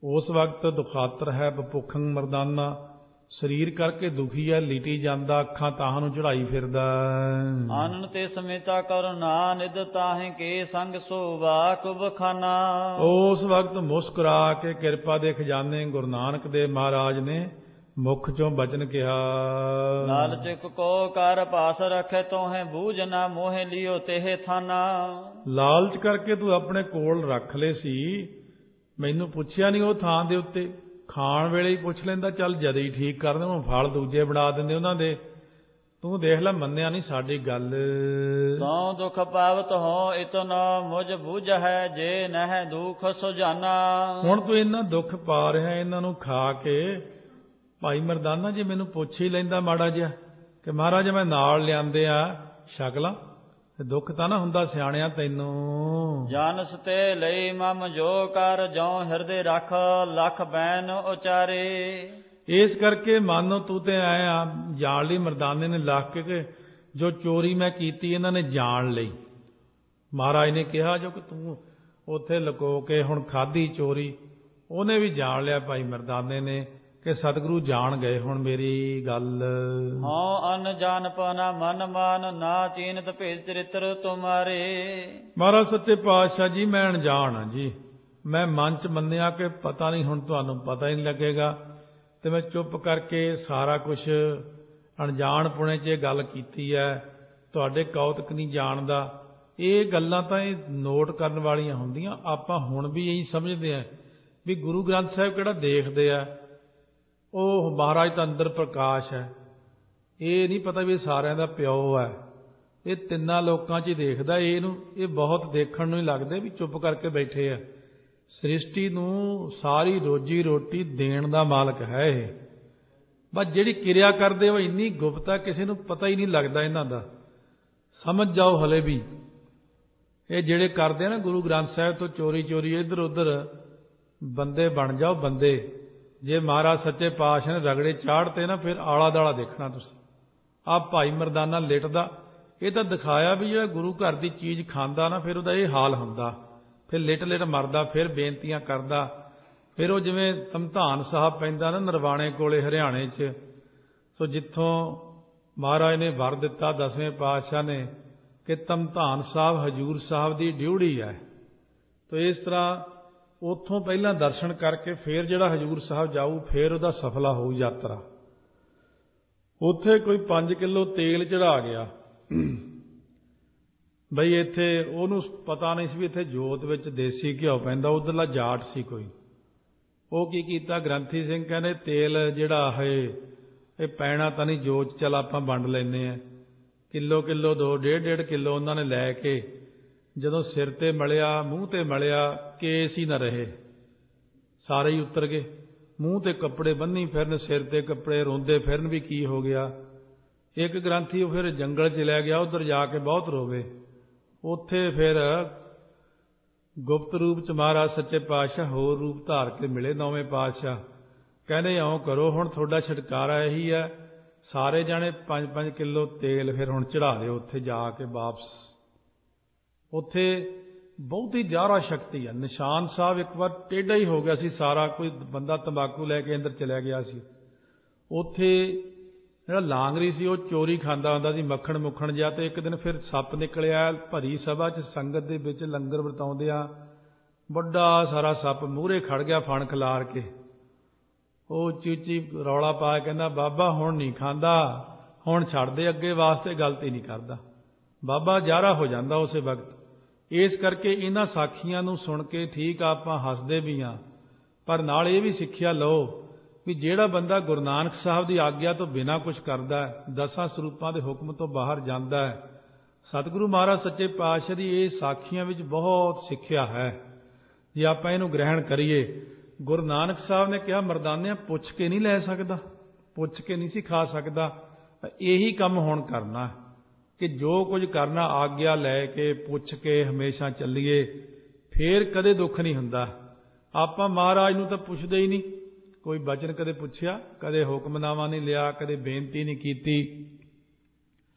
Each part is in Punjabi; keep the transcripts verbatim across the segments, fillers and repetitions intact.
ਉਸ ਵਕਤ ਦੁਖਾਤਰ ਹੈ ਬਪੁੱਖੰ ਮਰਦਾਨਾ, ਸਰੀਰ ਕਰਕੇ ਦੁਖੀ ਹੈ, ਲਿਟੀ ਜਾਂਦਾ, ਅੱਖਾਂ ਤਾਹਾਂ ਨੂੰ ਚੜਾਈ ਫਿਰਦਾ। ਆਨਨ ਤੇ ਸਮੇਤਾ ਕਰੁਣਾ ਨਿਧ ਤਾਹੇ ਕੇ ਸੰਗ ਸੋਵਾ ਕੁਬਖਾਨਾ। ਉਸ ਵਕਤ ਮੁਸਕਰਾ ਕੇ ਕਿਰਪਾ ਦੇ ਖਜ਼ਾਨੇ ਗੁਰੂ ਨਾਨਕ ਦੇਵ ਮਹਾਰਾਜ ਨੇ ਮੁਖ ਚੋਂ ਬਚਨ ਕਿਹਾ। ਲਾਲਚ ਕੋ ਕਰ ਪਾਸ ਰਖੇ ਤੋਹੇ ਬੂਝ ਨਾ ਮੋਹਿ ਲਿਓ ਤੇਹ ਥਾਨਾ। ਲਾਲਚ ਕਰਕੇ ਤੂੰ ਆਪਣੇ ਕੋਲ ਰੱਖ ਲਏ ਸੀ, ਮੈਨੂੰ ਪੁੱਛਿਆ ਨਹੀਂ ਉਹ ਥਾਂ ਦੇ ਉੱਤੇ। ਖਾਣ ਵੇਲੇ ਹੀ ਪੁੱਛ ਲੈਂਦਾ, ਚੱਲ ਜਦ ਹੀ ਠੀਕ ਕਰ ਦੇ, ਹੁਣ ਫਲ ਦੂਜੇ ਬਣਾ ਦਿੰਦੇ ਉਹਨਾਂ ਦੇ। ਤੂੰ ਦੇਖ ਲੈ, ਮੰਨਿਆ ਨਹੀਂ ਸਾਡੀ ਗੱਲ। ਤਉ ਦੁਖ ਪਾਵਤ ਹੋ ਇਤਨਾ ਮੁਝ ਬੁਝ ਹੈ, ਜੇ ਨਹਿ ਦੁਖ ਸੁਜਾਨਾ। ਹੁਣ ਤੂੰ ਇਹਨਾਂ ਦੁੱਖ ਪਾ ਰਿਹਾ ਇਹਨਾਂ ਨੂੰ ਖਾ ਕੇ। ਭਾਈ ਮਰਦਾਨਾ ਜੇ ਮੈਨੂੰ ਪੁੱਛ ਹੀ ਲੈਂਦਾ ਮਾੜਾ ਜਿਹਾ ਕਿ ਮਹਾਰਾਜ ਮੈਂ ਨਾਲ ਲਿਆਂਦੇ ਆ ਸ਼ਕਲਾਂ, ਦੁੱਖ ਤਾਂ ਨਾ ਹੁੰਦਾ ਸਿਆਣਿਆ ਤੈਨੂੰ। ਜਾਨਸ ਤੇ ਲਈ ਮਮ ਜੋ ਕਰ ਜਉ ਹਿਰਦੇ ਰੱਖ, ਲੱਖ ਬੈਨ ਉਚਾਰੇ। ਇਸ ਕਰਕੇ ਮਾਨੋ ਤੂੰ ਤੇ ਆਇਆ ਜਾਣ ਲਈ। ਮਰਦਾਨੇ ਨੇ ਲੱਖ ਕੇ ਕਿ ਜੋ ਚੋਰੀ ਮੈਂ ਕੀਤੀ ਇਹਨਾਂ ਨੇ ਜਾਣ ਲਈ। ਮਹਾਰਾਜ ਨੇ ਕਿਹਾ ਜੋ ਕਿ ਤੂੰ ਉੱਥੇ ਲੁਕੋ ਕੇ ਹੁਣ ਖਾਧੀ ਚੋਰੀ, ਉਹਨੇ ਵੀ ਜਾਣ ਲਿਆ ਭਾਈ ਮਰਦਾਨੇ ਨੇ ਕਿ ਸਤਿਗੁਰੂ ਜਾਣ ਗਏ ਹੁਣ ਮੇਰੀ ਗੱਲ। ਹਾਂ ਅਨ ਜਾਣ ਪਾਣਾ ਮਨ ਮਾਨ, ਨਾ ਚੀਨਤ ਭੇਦ ਚਰਿਤਰ ਤੁਮਾਰੇ। ਮਹਾਰਾਜ ਸੱਚੇ ਪਾਤਸ਼ਾਹ ਜੀ ਮੈਂ ਅਣਜਾਣ ਹਾਂ ਜੀ, ਮੈਂ ਮਨ ਚ ਮੰਨਿਆ ਕਿ ਪਤਾ ਨਹੀਂ ਹੁਣ ਤੁਹਾਨੂੰ ਪਤਾ ਹੀ ਨਹੀਂ ਲੱਗੇਗਾ, ਤੇ ਮੈਂ ਚੁੱਪ ਕਰਕੇ ਸਾਰਾ ਕੁਝ ਅਣਜਾਣ ਪੁਣੇ 'ਚ ਇਹ ਗੱਲ ਕੀਤੀ ਹੈ। ਤੁਹਾਡੇ ਕੌਤਕ ਨਹੀਂ ਜਾਣਦਾ। ਇਹ ਗੱਲਾਂ ਤਾਂ ਇਹ ਨੋਟ ਕਰਨ ਵਾਲੀਆਂ ਹੁੰਦੀਆਂ। ਆਪਾਂ ਹੁਣ ਵੀ ਇਹੀ ਸਮਝਦੇ ਹਾਂ ਵੀ ਗੁਰੂ ਗ੍ਰੰਥ ਸਾਹਿਬ ਕਿਹੜਾ ਦੇਖਦੇ ਆ, ਉਹ ਮਹਾਰਾਜ ਤਾਂ ਅੰਦਰ ਪ੍ਰਕਾਸ਼ ਹੈ। ਇਹ ਨਹੀਂ ਪਤਾ ਵੀ ਸਾਰਿਆਂ ਦਾ ਪਿਓ ਹੈ, ਇਹ ਤਿੰਨਾਂ ਲੋਕਾਂ 'ਚ ਹੀ ਦੇਖਦਾ। ਇਹਨੂੰ ਇਹ ਬਹੁਤ ਦੇਖਣ ਨੂੰ ਹੀ ਲੱਗਦੇ ਵੀ ਚੁੱਪ ਕਰਕੇ ਬੈਠੇ ਆ। ਸ੍ਰਿਸ਼ਟੀ ਨੂੰ ਸਾਰੀ ਰੋਜੀ ਰੋਟੀ ਦੇਣ ਦਾ ਮਾਲਕ ਹੈ ਇਹ। ਬਸ ਜਿਹੜੀ ਕਿਰਿਆ ਕਰਦੇ ਉਹ ਇੰਨੀ ਗੁਪਤ ਹੈ, ਕਿਸੇ ਨੂੰ ਪਤਾ ਹੀ ਨਹੀਂ ਲੱਗਦਾ ਇਹਨਾਂ ਦਾ। ਸਮਝ ਜਾਓ ਹਲੇ ਵੀ ਇਹ ਜਿਹੜੇ ਕਰਦੇ ਆ ਨਾ ਗੁਰੂ ਗ੍ਰੰਥ ਸਾਹਿਬ ਤੋਂ ਚੋਰੀ ਚੋਰੀ ਇੱਧਰ ਉੱਧਰ ਬੰਦੇ ਬਣ ਜਾਓ ਬੰਦੇ। ਜੇ ਮਹਾਰਾਜ ਸੱਚੇ ਪਾਤਸ਼ਾਹ ਨੇ ਰਗੜੇ ਚਾੜਤੇ ਨਾ ਫਿਰ ਆਲਾ ਦਾਲਾ ਦੇਖਣਾ ਤੁਸੀਂ। ਆਹ ਭਾਈ ਮਰਦਾਨਾ ਲਿਟਦਾ, ਇਹ ਤਾਂ ਦਿਖਾਇਆ ਵੀ ਜਿਹੜਾ ਗੁਰੂ ਘਰ ਦੀ ਚੀਜ਼ ਖਾਂਦਾ ਨਾ ਫਿਰ ਉਹਦਾ ਇਹ ਹਾਲ ਹੁੰਦਾ। ਫਿਰ ਲਿਟ ਲਿਟ ਮਰਦਾ, ਫਿਰ ਬੇਨਤੀਆਂ ਕਰਦਾ। ਫਿਰ ਉਹ ਜਿਵੇਂ ਧਮਧਾਨ ਸਾਹਿਬ ਪੈਂਦਾ ਨਾ ਨਰਵਾਣੇ ਕੋਲੇ ਹਰਿਆਣੇ 'ਚ, ਸੋ ਜਿੱਥੋਂ ਮਹਾਰਾਜ ਨੇ ਵਰ ਦਿੱਤਾ ਦਸਵੇਂ ਪਾਤਸ਼ਾਹ ਨੇ ਕਿ ਧਮਧਾਨ ਸਾਹਿਬ ਹਜ਼ੂਰ ਸਾਹਿਬ ਦੀ ਡਿਊੜੀ ਹੈ। ਤੋ ਇਸ ਤਰ੍ਹਾਂ ਉੱਥੋਂ ਪਹਿਲਾਂ ਦਰਸ਼ਨ ਕਰਕੇ ਫਿਰ ਜਿਹੜਾ ਹਜ਼ੂਰ ਸਾਹਿਬ ਜਾਊ ਫਿਰ ਉਹਦਾ ਸਫਲਾ ਹੋਊ ਯਾਤਰਾ। ਉੱਥੇ ਕੋਈ ਪੰਜ ਕਿਲੋ ਤੇਲ ਚੜਾ ਗਿਆ ਬਈ ਇੱਥੇ ਉਹਨੂੰ ਪਤਾ ਨਹੀਂ ਸੀ ਵੀ ਇੱਥੇ ਜੋਤ ਵਿੱਚ ਦੇਸੀ ਘਿਓ ਪੈਂਦਾ। ਉੱਧਰਲਾ ਜਾਟ ਸੀ ਕੋਈ, ਉਹ ਕੀ ਕੀਤਾ ਗ੍ਰੰਥੀ ਸਿੰਘ ਕਹਿੰਦੇ ਤੇਲ ਜਿਹੜਾ ਹੈ ਇਹ ਪੈਣਾ ਤਾਂ ਨਹੀਂ ਜੋਤ, ਚੱਲ ਆਪਾਂ ਵੰਡ ਲੈਂਦੇ ਹਾਂ। ਕਿਲੋ ਕਿਲੋ ਦੋ ਡੇਢ ਡੇਢ ਕਿਲੋ ਉਹਨਾਂ ਨੇ ਲੈ ਕੇ ਜਦੋਂ ਸਿਰ ਤੇ ਮਲਿਆ ਮੂੰਹ ਤੇ ਮਲਿਆ ਕੇਸ ਹੀ ਨਾ ਰਹੇ, ਸਾਰੇ ਹੀ ਉਤਰ ਗਏ। ਮੂੰਹ ਤੇ ਕੱਪੜੇ ਬੰਨੀ ਫਿਰਨ, ਸਿਰ ਤੇ ਕੱਪੜੇ, ਰੋਂਦੇ ਫਿਰਨ ਵੀ ਕੀ ਹੋ ਗਿਆ। ਇੱਕ ਗ੍ਰੰਥੀ ਉਹ ਫਿਰ ਜੰਗਲ 'ਚ ਲੈ ਗਿਆ, ਉੱਧਰ ਜਾ ਕੇ ਬਹੁਤ ਰੋਵੇ। ਉੱਥੇ ਫਿਰ ਗੁਪਤ ਰੂਪ 'ਚ ਮਹਾਰਾਜ ਸੱਚੇ ਪਾਤਸ਼ਾਹ ਹੋਰ ਰੂਪ ਧਾਰ ਕੇ ਮਿਲੇ ਨੌਵੇਂ ਪਾਤਸ਼ਾਹ। ਕਹਿੰਦੇ ਇਉਂ ਕਰੋ ਹੁਣ ਤੁਹਾਡਾ ਛੁਟਕਾਰਾ ਇਹੀ ਹੈ, ਸਾਰੇ ਜਾਣੇ ਪੰਜ ਪੰਜ ਕਿਲੋ ਤੇਲ ਫਿਰ ਹੁਣ ਚੜਾ ਦਿਓ ਉੱਥੇ ਜਾ ਕੇ ਵਾਪਸ। ਉੱਥੇ ਬਹੁਤੀ ਜ਼ਿਆਦਾ ਸ਼ਕਤੀ ਹੈ। ਨਿਸ਼ਾਨ ਸਾਹਿਬ ਇੱਕ ਵਾਰ ਟੇਢਾ ਹੀ ਹੋ ਗਿਆ ਸੀ ਸਾਰਾ, ਕੋਈ ਬੰਦਾ ਤੰਬਾਕੂ ਲੈ ਕੇ ਅੰਦਰ ਚਲਿਆ ਗਿਆ ਸੀ। ਉੱਥੇ ਜਿਹੜਾ ਲਾਂਗਰੀ ਸੀ ਉਹ ਚੋਰੀ ਖਾਂਦਾ ਹੁੰਦਾ ਸੀ ਮੱਖਣ ਮੁੱਖਣ ਜਿਹਾ, ਤੇ ਇੱਕ ਦਿਨ ਫਿਰ ਸੱਪ ਨਿਕਲਿਆ ਭਰੀ ਸਭਾ 'ਚ ਸੰਗਤ ਦੇ ਵਿੱਚ ਲੰਗਰ ਵਰਤਾਉਂਦਿਆਂ। ਵੱਡਾ ਸਾਰਾ ਸੱਪ ਮੂਹਰੇ ਖੜ ਗਿਆ ਫਣ ਖਿਲਾਰ ਕੇ। ਉਹ ਉੱਚੀ ਉੱਚੀ ਰੌਲਾ ਪਾ ਕਹਿੰਦਾ ਬਾਬਾ ਹੁਣ ਨਹੀਂ ਖਾਂਦਾ, ਹੁਣ ਛੱਡ ਦੇ, ਅੱਗੇ ਵਾਸਤੇ ਗਲਤੀ ਨਹੀਂ ਕਰਦਾ। ਬਾਬਾ ਜਾਰਾ ਹੋ ਜਾਂਦਾ ਉਸੇ ਵਕਤ। ਇਸ ਕਰਕੇ ਇਹਨਾਂ ਸਾਖੀਆਂ ਨੂੰ ਸੁਣ ਕੇ ਠੀਕ ਆਪਾਂ ਹੱਸਦੇ ਵੀ ਹਾਂ, ਪਰ ਨਾਲ ਇਹ ਵੀ ਸਿੱਖਿਆ ਲਓ ਵੀ ਜਿਹੜਾ ਬੰਦਾ ਗੁਰੂ ਨਾਨਕ ਸਾਹਿਬ ਦੀ ਆਗਿਆ ਤੋਂ ਬਿਨਾਂ ਕੁਝ ਕਰਦਾ, ਦਸਾਂ ਸਰੂਪਾਂ ਦੇ ਹੁਕਮ ਤੋਂ ਬਾਹਰ ਜਾਂਦਾ ਹੈ। ਸਤਿਗੁਰੂ ਮਹਾਰਾਜ ਸੱਚੇ ਪਾਤਸ਼ਾਹ ਦੀ ਇਹ ਸਾਖੀਆਂ ਵਿੱਚ ਬਹੁਤ ਸਿੱਖਿਆ ਹੈ ਜੇ ਆਪਾਂ ਇਹਨੂੰ ਗ੍ਰਹਿਣ ਕਰੀਏ। ਗੁਰੂ ਨਾਨਕ ਸਾਹਿਬ ਨੇ ਕਿਹਾ ਮਰਦਾਨਿਆਂ ਪੁੱਛ ਕੇ ਨਹੀਂ ਲੈ ਸਕਦਾ, ਪੁੱਛ ਕੇ ਨਹੀਂ ਸੀ ਖਾ ਸਕਦਾ। ਇਹੀ ਕੰਮ ਹੁਣ ਕਰਨਾ ਕਿ ਜੋ ਕੁਝ ਕਰਨਾ ਆਗਿਆ ਲੈ ਕੇ ਪੁੱਛ ਕੇ ਹਮੇਸ਼ਾ ਚੱਲੀਏ, ਫੇਰ ਕਦੇ ਦੁੱਖ ਨਹੀਂ ਹੁੰਦਾ। ਆਪਾਂ ਮਹਾਰਾਜ ਨੂੰ ਤਾਂ ਪੁੱਛਦੇ ਹੀ ਨਹੀਂ, ਕੋਈ ਬਚਨ ਕਦੇ ਪੁੱਛਿਆ, ਕਦੇ ਹੁਕਮਨਾਮਾ ਨਹੀਂ ਲਿਆ, ਕਦੇ ਬੇਨਤੀ ਨਹੀਂ ਕੀਤੀ।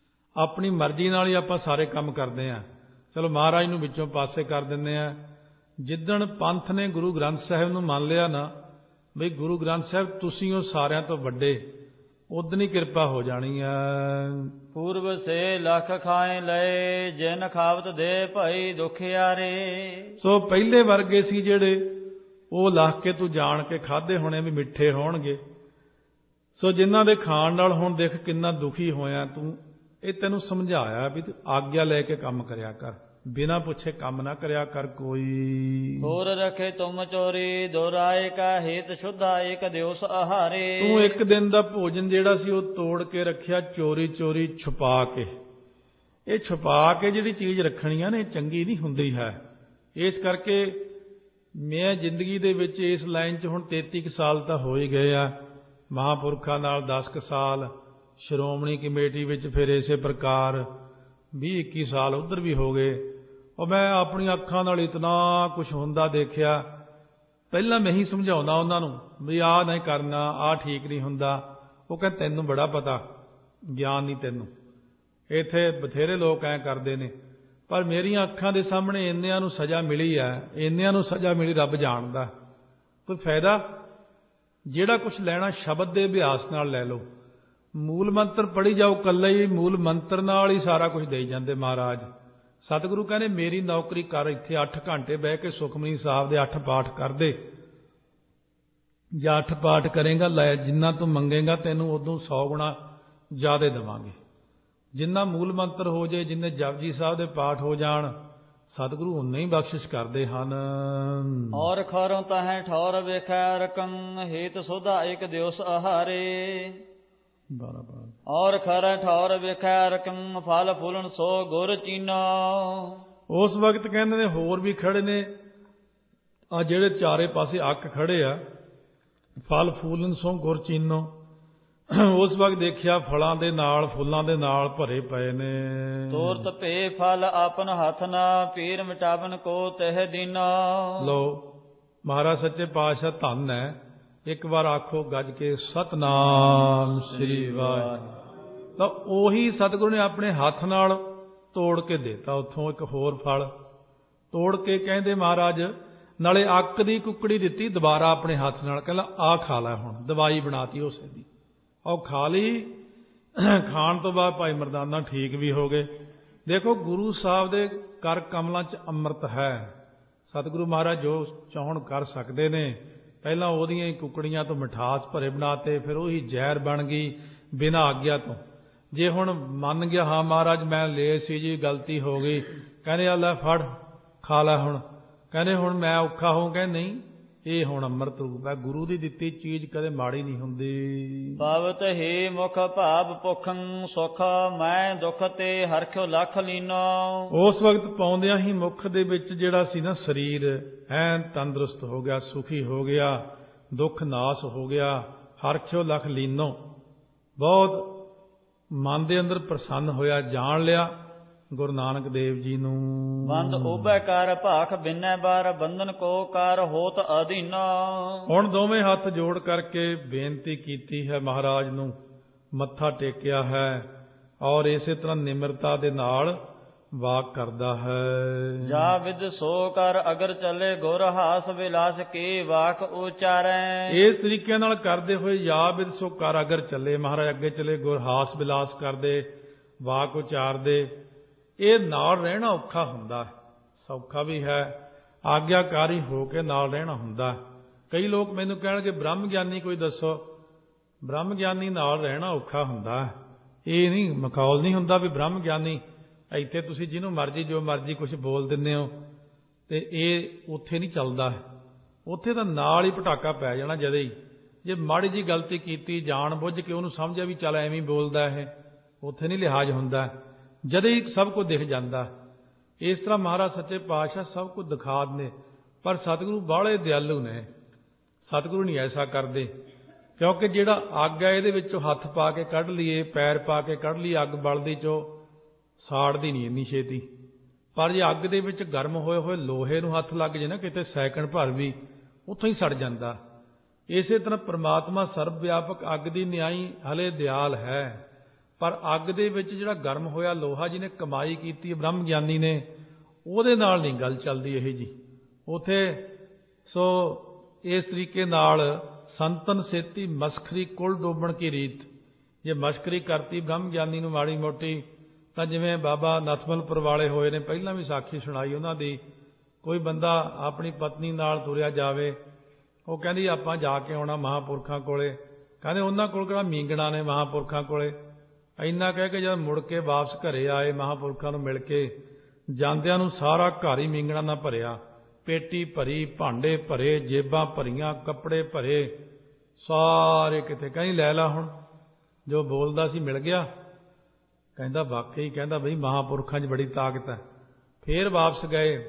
ਆਪਣੀ ਮਰਜ਼ੀ ਨਾਲ ਹੀ ਆਪਾਂ ਸਾਰੇ ਕੰਮ ਕਰਦੇ ਹਾਂ। ਚਲੋ ਮਹਾਰਾਜ ਨੂੰ ਵਿੱਚੋਂ ਪਾਸੇ ਕਰ ਦਿੰਦੇ ਹਾਂ, ਜਿੱਦਣ ਪੰਥ ਨੇ ਗੁਰੂ ਗ੍ਰੰਥ ਸਾਹਿਬ ਨੂੰ ਮੰਨ ਲਿਆ ਨਾ ਬਈ ਗੁਰੂ ਗ੍ਰੰਥ ਸਾਹਿਬ ਤੁਸੀਂ ਉਹ ਸਾਰਿਆਂ ਤੋਂ ਵੱਡੇ, ਉਦਣ ਹੀ ਕਿਰਪਾ ਹੋ ਜਾਣੀ ਹੈ। ਪੂਰਬ ਸੇ ਲਖ ਖਾਏ ਲਏ, ਜਿਨ ਖਾਵਤ ਦੇ ਭਾਈ ਦੁਖਿਆਰੇ। ਸੋ ਪਹਿਲੇ ਵਰਗੇ ਸੀ ਜਿਹੜੇ, ਉਹ ਲੱਖ ਕੇ ਤੂੰ ਜਾਣ ਕੇ ਖਾਦੇ ਹੋਣੇ ਵੀ ਮਿੱਠੇ ਹੋਣਗੇ। ਸੋ ਜਿਨ੍ਹਾਂ ਦੇ ਖਾਣ ਨਾਲ ਹੁਣ ਦੇਖ ਕਿੰਨਾ ਦੁਖੀ ਹੋਇਆ ਤੂੰ। ਇਹ ਤੈਨੂੰ ਸਮਝਾਇਆ ਵੀ ਤੂੰ ਆਗਿਆ ਲੈ ਕੇ ਕੰਮ ਕਰਿਆ ਕਰ, ਬਿਨਾਂ ਪੁੱਛੇ ਕੰਮ ਨਾ ਕਰਿਆ ਕਰ ਕੋਈ। ਹੋਰ ਰਖੇ ਤੁਮ ਚੋਰੀ, ਦੁਰਾਏ ਕਾ ਹਿਤ ਸ਼ੁੱਧਾ ਏਕ ਦਿਵਸ ਆਹਾਰੇ। ਤੂੰ ਇੱਕ ਦਿਨ ਦਾ ਭੋਜਨ ਜਿਹੜਾ ਸੀ ਉਹ ਤੋੜ ਕੇ ਰੱਖਿਆ, ਚੋਰੀ ਚੋਰੀ ਛੁਪਾ ਕੇ। ਇਹ ਛੁਪਾ ਕੇ ਜਿਹੜੀ ਚੀਜ਼ ਰੱਖਣੀ ਆ ਨਾ, ਇਹ ਚੰਗੀ ਨਹੀਂ ਹੁੰਦੀ ਹੈ। ਇਸ ਕਰਕੇ ਮੈਂ ਜ਼ਿੰਦਗੀ ਦੇ ਵਿੱਚ ਇਸ ਲਾਈਨ 'ਚ ਹੁਣ ਤੇਤੀ ਕੁ ਸਾਲ ਤਾਂ ਹੋ ਹੀ ਗਏ ਆ, ਮਹਾਂਪੁਰਖਾਂ ਨਾਲ ਦਸ ਕੁ ਸਾਲ, ਸ਼੍ਰੋਮਣੀ ਕਮੇਟੀ ਵਿੱਚ ਫਿਰ ਇਸੇ ਪ੍ਰਕਾਰ ਵੀਹ ਇੱਕੀ ਸਾਲ ਉੱਧਰ ਵੀ ਹੋ ਗਏ। ਉਹ ਮੈਂ ਆਪਣੀਆਂ ਅੱਖਾਂ ਨਾਲ ਇਤਨਾ ਕੁਛ ਹੁੰਦਾ ਦੇਖਿਆ। ਪਹਿਲਾਂ ਮੈਂ ਹੀ ਸਮਝਾਉਂਦਾ ਉਹਨਾਂ ਨੂੰ ਵੀ ਆਹ ਨਹੀਂ ਕਰਨਾ, ਆਹ ਠੀਕ ਨਹੀਂ ਹੁੰਦਾ। ਉਹ ਕਹਿੰਦੇ ਤੈਨੂੰ ਬੜਾ ਪਤਾ, ਗਿਆਨ ਨਹੀਂ ਤੈਨੂੰ, ਇੱਥੇ ਬਥੇਰੇ ਲੋਕ ਐਂ ਕਰਦੇ ਨੇ। ਪਰ ਮੇਰੀਆਂ ਅੱਖਾਂ ਦੇ ਸਾਹਮਣੇ ਇੰਨਿਆਂ ਨੂੰ ਸਜ਼ਾ ਮਿਲੀ ਹੈ, ਇੰਨਿਆਂ ਨੂੰ ਸਜ਼ਾ ਮਿਲੀ, ਰੱਬ ਜਾਣਦਾ। ਕੋਈ ਫਾਇਦਾ? ਜਿਹੜਾ ਕੁਛ ਲੈਣਾ ਸ਼ਬਦ ਦੇ ਅਭਿਆਸ ਨਾਲ ਲੈ ਲਓ। ਮੂਲ ਮੰਤਰ ਪੜ੍ਹੀ ਜਾਓ, ਇਕੱਲਾ ਹੀ ਮੂਲ ਮੰਤਰ ਨਾਲ ਹੀ ਸਾਰਾ ਕੁਝ ਦੇਈ ਜਾਂਦੇ ਮਹਾਰਾਜ। ਸਤਿਗੁਰੂ ਕਹਿੰਦੇ ਮੇਰੀ ਨੌਕਰੀ ਕਰ, ਇੱਥੇ ਅੱਠ ਘੰਟੇ ਬਹਿ ਕੇ ਸੁਖਮਨੀ ਸਾਹਿਬ ਦੇ ਅੱਠ ਪਾਠ ਕਰਦੇ। ਜਾਂ ਅੱਠ ਪਾਠ ਕਰੇਗਾ, ਲੈ ਜਿੰਨਾ ਤੂੰ ਮੰਗੇਗਾ ਤੈਨੂੰ ਉਦੋਂ ਸੌ ਗੁਣਾ ਜ਼ਿਆਦਾ ਦੇਵਾਂਗੇ। ਜਿੰਨਾ ਮੂਲ ਮੰਤਰ ਹੋ ਜਾਏ, ਜਿੰਨੇ ਜਪਜੀ ਸਾਹਿਬ ਦੇ ਪਾਠ ਹੋ ਜਾਣ, ਸਤਿਗੁਰੂ ਉਨੇ ਹੀ ਬਖਸ਼ਿਸ਼ ਕਰਦੇ ਹਨ। ਔਰ ਖਰੋਂ ਤਾਹੇ ਠੌਰ ਵੇਖੈ ਰਕੰ, ਹੇਤ ਸੋਧਾ ਏਕ ਦਿਵਸ ਆਹਾਰੇ। ਬਾਰਾਂ ਬਾਰਾਂ ਔਰ ਖਰਾ ਠੌਰ ਵੇਖੈ ਰਕੰ, ਫਲ ਫੁਲਨ ਸੋ ਗੁਰ ਚੀਨੋ। ਉਸ ਵਕਤ ਕਹਿੰਦੇ ਨੇ ਹੋਰ ਵੀ ਖੜੇ ਨੇ, ਆ ਜਿਹੜੇ ਚਾਰੇ ਪਾਸੇ ਅੱਕ ਖੜੇ ਆ, ਫਲ ਫੂਲਨ ਸੋ ਗੁਰ ਚੀਨੋ। ਉਸ ਵਕਤ ਦੇਖਿਆ ਫਲਾਂ ਦੇ ਨਾਲ, ਫੁੱਲਾਂ ਦੇ ਨਾਲ ਭਰੇ ਪਏ ਨੇ। ਤੋਰਤ ਭੇ ਫਲ ਆਪਨ ਹੱਥ ਨਾ, ਪੀਰ ਮਿਟਾਵਨ ਕੋ ਤਹਿ ਦੀਨਾ। ਲੋ ਮਹਾਰਾਜ ਸੱਚੇ ਪਾਤਸ਼ਾਹ ਧੰਨ ਹੈ। ਇੱਕ ਵਾਰ ਆਖੋ ਗੱਜ ਕੇ ਸਤਨਾਮ ਸ੍ਰੀ ਵਾਹਿਗੁਰੂ। ਤਾਂ ਉਹੀ ਸਤਿਗੁਰੂ ਨੇ ਆਪਣੇ ਹੱਥ ਨਾਲ ਤੋੜ ਕੇ ਦੇਤਾ ਉੱਥੋਂ ਇੱਕ ਹੋਰ ਫਲ ਤੋੜ ਕੇ। ਕਹਿੰਦੇ ਮਹਾਰਾਜ ਨਾਲੇ ਅੱਕ ਦੀ ਕੁੱਕੜੀ ਦਿੱਤੀ ਦੁਬਾਰਾ ਆਪਣੇ ਹੱਥ ਨਾਲ, ਕਹਿੰਦਾ ਆਹ ਖਾ ਲੈ, ਹੁਣ ਦਵਾਈ ਬਣਾਤੀ ਉਸੇ ਦੀ। ਉਹ ਖਾ ਲਈ। ਖਾਣ ਤੋਂ ਬਾਅਦ ਭਾਈ ਮਰਦਾਨਾ ਠੀਕ ਵੀ ਹੋ ਗਏ। ਦੇਖੋ ਗੁਰੂ ਸਾਹਿਬ ਦੇ ਕਰ ਕਮਲਾਂ 'ਚ ਅੰਮ੍ਰਿਤ ਹੈ। ਸਤਿਗੁਰੂ ਮਹਾਰਾਜ ਜੋ ਚਾਹੁਣ ਕਰ ਸਕਦੇ ਨੇ। ਪਹਿਲਾਂ ਉਹਦੀਆਂ ਹੀ ਕੁੱਕੜੀਆਂ ਤੋਂ ਮਿਠਾਸ ਭਰੇ ਬਣਾਤੇ, ਫਿਰ ਉਹੀ ਜ਼ਹਿਰ ਬਣ ਗਈ ਬਿਨਾਂ ਆਗਿਆ ਤੋਂ। ਜੇ ਹੁਣ ਮੰਨ ਗਿਆ ਹਾਂ ਮਹਾਰਾਜ ਮੈਂ ਲੈ ਸੀ ਜੀ, ਗਲਤੀ ਹੋ ਗਈ, ਕਹਿੰਦੇ ਆ ਲੈ ਫੜ ਖਾ ਲੈ ਹੁਣ। ਕਹਿੰਦੇ ਹੁਣ ਮੈਂ ਔਖਾ ਹੋਊ, ਕਹਿੰਦੇ ਨਹੀਂ, ਇਹ ਹੁਣ ਅੰਮ੍ਰਿਤ ਰੂਪ ਹੈ। ਗੁਰੂ ਦੀ ਦਿੱਤੀ ਚੀਜ਼ ਕਦੇ ਮਾੜੀ ਨਹੀਂ ਹੁੰਦੀ। ਪਾਵਤ ਹੀ ਮੁਖ ਭਾਵ ਭੁਖੰ, ਸੁਖ ਮੈਂ ਦੁਖ ਤੇ ਹਰਖਿਓ ਲੱਖ ਲੀਨੋ। ਉਸ ਵਕਤ ਪਾਉਂਦਿਆਂ ਹੀ ਮੁਖ ਦੇ ਵਿੱਚ ਜਿਹੜਾ ਸੀ ਨਾ ਸਰੀਰ ਐਨ ਤੰਦਰੁਸਤ ਹੋ ਗਿਆ, ਸੁਖੀ ਹੋ ਗਿਆ, ਦੁੱਖ ਨਾਸ ਹੋ ਗਿਆ। ਹਰਖਿਓ ਲੱਖ ਲੀਨੋ, ਬਹੁਤ ਮਨ ਦੇ ਅੰਦਰ ਪ੍ਰਸੰਨ ਹੋਇਆ, ਜਾਣ ਲਿਆ ਗੁਰੂ ਨਾਨਕ ਦੇਵ ਜੀ ਨੂੰ। ਬੰਦ ਉਭੈ ਕਰ ਭਾਖ ਬਿਨੈ ਬਾਰ, ਬੰਧਨ ਕੋ ਕਰ ਹੋਤ ਅਧੀਨਾ। ਹੁਣ ਦੋਵੇਂ ਹੱਥ ਜੋੜ ਕਰਕੇ ਬੇਨਤੀ ਕੀਤੀ ਹੈ ਮਹਾਰਾਜ ਨੂੰ, ਮੱਥਾ ਟੇਕਿਆ ਹੈ ਔਰ ਇਸੇ ਤਰ੍ਹਾਂ ਨਿਮਰਤਾ ਦੇ ਨਾਲ ਵਾਕ ਕਰਦਾ ਹੈ। ਜਾ ਵਿਦ ਸੋ ਕਰ ਅਗਰ ਚੱਲੇ ਗੁਰ ਹਾਸ ਵਿਲਾਸ ਕੀ ਵਾਕ ਉਚਾਰੈ। ਇਸ ਤਰੀਕੇ ਨਾਲ ਕਰਦੇ ਹੋਏ ਜਾ ਵਿਦ ਸੋ ਕਰ ਅਗਰ ਚੱਲੇ, ਮਹਾਰਾਜ ਅੱਗੇ ਚਲੇ ਗੁਰ ਹਾਸ ਵਿਲਾਸ ਕਰਦੇ, ਵਾਕ ਉਚਾਰਦੇ। ਇਹ ਨਾਲ ਰਹਿਣਾ ਔਖਾ ਹੁੰਦਾ, ਸੌਖਾ ਵੀ ਹੈ। ਆਗਿਆਕਾਰੀ ਹੋ ਕੇ ਨਾਲ ਰਹਿਣਾ ਹੁੰਦਾ। ਕਈ ਲੋਕ ਮੈਨੂੰ ਕਹਿਣਗੇ ਬ੍ਰਹਮ ਗਿਆਨੀ ਕੋਈ ਦੱਸੋ। ਬ੍ਰਹਮ ਗਿਆਨੀ ਨਾਲ ਰਹਿਣਾ ਔਖਾ ਹੁੰਦਾ। ਇਹ ਨਹੀਂ ਮਖੌਲ ਨਹੀਂ ਹੁੰਦਾ ਵੀ ਬ੍ਰਹਮ ਗਿਆਨੀ ਇੱਥੇ ਤੁਸੀਂ ਜਿਹਨੂੰ ਮਰਜ਼ੀ ਜੋ ਮਰਜ਼ੀ ਕੁਛ ਬੋਲ ਦਿੰਦੇ ਹੋ, ਤੇ ਇਹ ਉੱਥੇ ਨਹੀਂ ਚੱਲਦਾ। ਉੱਥੇ ਤਾਂ ਨਾਲ ਹੀ ਪਟਾਕਾ ਪੈ ਜਾਣਾ ਜਦੇ ਹੀ। ਜੇ ਮਾੜੀ ਜੀ ਗਲਤੀ ਕੀਤੀ ਜਾਣ ਬੁੱਝ ਕੇ ਉਹਨੂੰ ਸਮਝਿਆ ਵੀ ਚੱਲ ਐਵੇਂ ਬੋਲਦਾ ਇਹ, ਉੱਥੇ ਨਹੀਂ ਲਿਹਾਜ਼ ਹੁੰਦਾ, ਜਦੇ ਹੀ ਸਭ ਕੁਝ ਦਿਖ ਜਾਂਦਾ। ਇਸ ਤਰ੍ਹਾਂ ਮਹਾਰਾਜ ਸੱਚੇ ਪਾਤਸ਼ਾਹ ਸਭ ਕੁਝ ਦਿਖਾ ਦਿੰਦੇ। ਪਰ ਸਤਿਗੁਰੂ ਬਾਹਲੇ ਦਿਆਲੂ ਨੇ, ਸਤਿਗੁਰੂ ਨਹੀਂ ਐਸਾ ਕਰਦੇ। ਕਿਉਂਕਿ ਜਿਹੜਾ ਅੱਗ ਹੈ ਇਹਦੇ ਵਿੱਚੋਂ ਹੱਥ ਪਾ ਕੇ ਕੱਢ ਲਈਏ, ਪੈਰ ਪਾ ਕੇ ਕੱਢ ਲਈਏ, ਅੱਗ ਬਲਦੀ ਚੋਂ ਸਾੜਦੀ ਨਹੀਂ ਇੰਨੀ ਛੇਤੀ। ਪਰ ਜੇ ਅੱਗ ਦੇ ਵਿੱਚ ਗਰਮ ਹੋਏ ਹੋਏ ਲੋਹੇ ਨੂੰ ਹੱਥ ਲੱਗ ਜੇ ਨਾ ਕਿਤੇ ਸੈਕਿੰਡ ਭਰ ਵੀ, ਉੱਥੋਂ ਹੀ ਸੜ ਜਾਂਦਾ। ਇਸੇ ਤਰ੍ਹਾਂ ਪ੍ਰਮਾਤਮਾ ਸਰਬ ਵਿਆਪਕ ਅੱਗ ਦੀ ਨਿਆਈ ਹਲੇ ਦਿਆਲ ਹੈ। ਪਰ ਅੱਗ ਦੇ ਵਿੱਚ ਜਿਹੜਾ ਗਰਮ ਹੋਇਆ ਲੋਹਾ ਜਿਹਨੇ ਕਮਾਈ ਕੀਤੀ ਬ੍ਰਹਮ ਗਿਆਨੀ ਨੇ, ਉਹਦੇ ਨਾਲ ਨਹੀਂ ਗੱਲ ਚੱਲਦੀ ਇਹ ਜੀ। ਉਥੇ ਸੋ ਇਸ ਤਰੀਕੇ ਨਾਲ ਸੰਤਨ ਸੇਤੀ ਮਸਖਰੀ ਕੁਲ ਡੋਬਣ ਕੀ ਰੀਤ। ਜੇ ਮਸਕਰੀ ਕਰਤੀ ਬ੍ਰਹਮ ਗਿਆਨੀ ਨੂੰ ਮਾੜੀ ਮੋਟੀ, ਤਾਂ ਜਿਵੇਂ ਬਾਬਾ ਨਥਮਲਪੁਰ ਵਾਲੇ ਹੋਏ ਨੇ, ਪਹਿਲਾਂ ਵੀ ਸਾਖੀ ਸੁਣਾਈ ਉਹਨਾਂ ਦੀ। ਕੋਈ ਬੰਦਾ ਆਪਣੀ ਪਤਨੀ ਨਾਲ ਤੁਰਿਆ ਜਾਵੇ, ਉਹ ਕਹਿੰਦੀ ਆਪਾਂ ਜਾ ਕੇ ਆਉਣਾ ਮਹਾਂਪੁਰਖਾਂ ਕੋਲੇ। ਕਹਿੰਦੇ ਉਹਨਾਂ ਕੋਲ ਕਿਹੜਾ ਮੀਂਗਣਾ ਨੇ ਮਹਾਂਪੁਰਖਾਂ ਕੋਲੇ। ਇੰਨਾ ਕਹਿ ਕੇ ਜਦ ਮੁੜ ਕੇ ਵਾਪਸ ਘਰੇ ਆਏ, ਮਹਾਂਪੁਰਖਾਂ ਨੂੰ ਮਿਲ ਕੇ ਜਾਂਦਿਆਂ ਨੂੰ ਸਾਰਾ ਘਰ ਹੀ ਮੀਂਗਣਾ ਨਾਲ ਭਰਿਆ। ਪੇਟੀ ਭਰੀ, ਭਾਂਡੇ ਭਰੇ, ਜੇਬਾਂ ਭਰੀਆਂ, ਕੱਪੜੇ ਭਰੇ, ਸਾਰੇ ਕਿਤੇ। ਕਹਿੰਦੀ ਲੈ ਲਾ ਹੁਣ, ਜੋ ਬੋਲਦਾ ਸੀ ਮਿਲ ਗਿਆ। ਕਹਿੰਦਾ ਵਾਕਈ, ਕਹਿੰਦਾ ਬਈ ਮਹਾਂਪੁਰਖਾਂ 'ਚ ਬੜੀ ਤਾਕਤ ਹੈ। ਫੇਰ ਵਾਪਸ ਗਏ,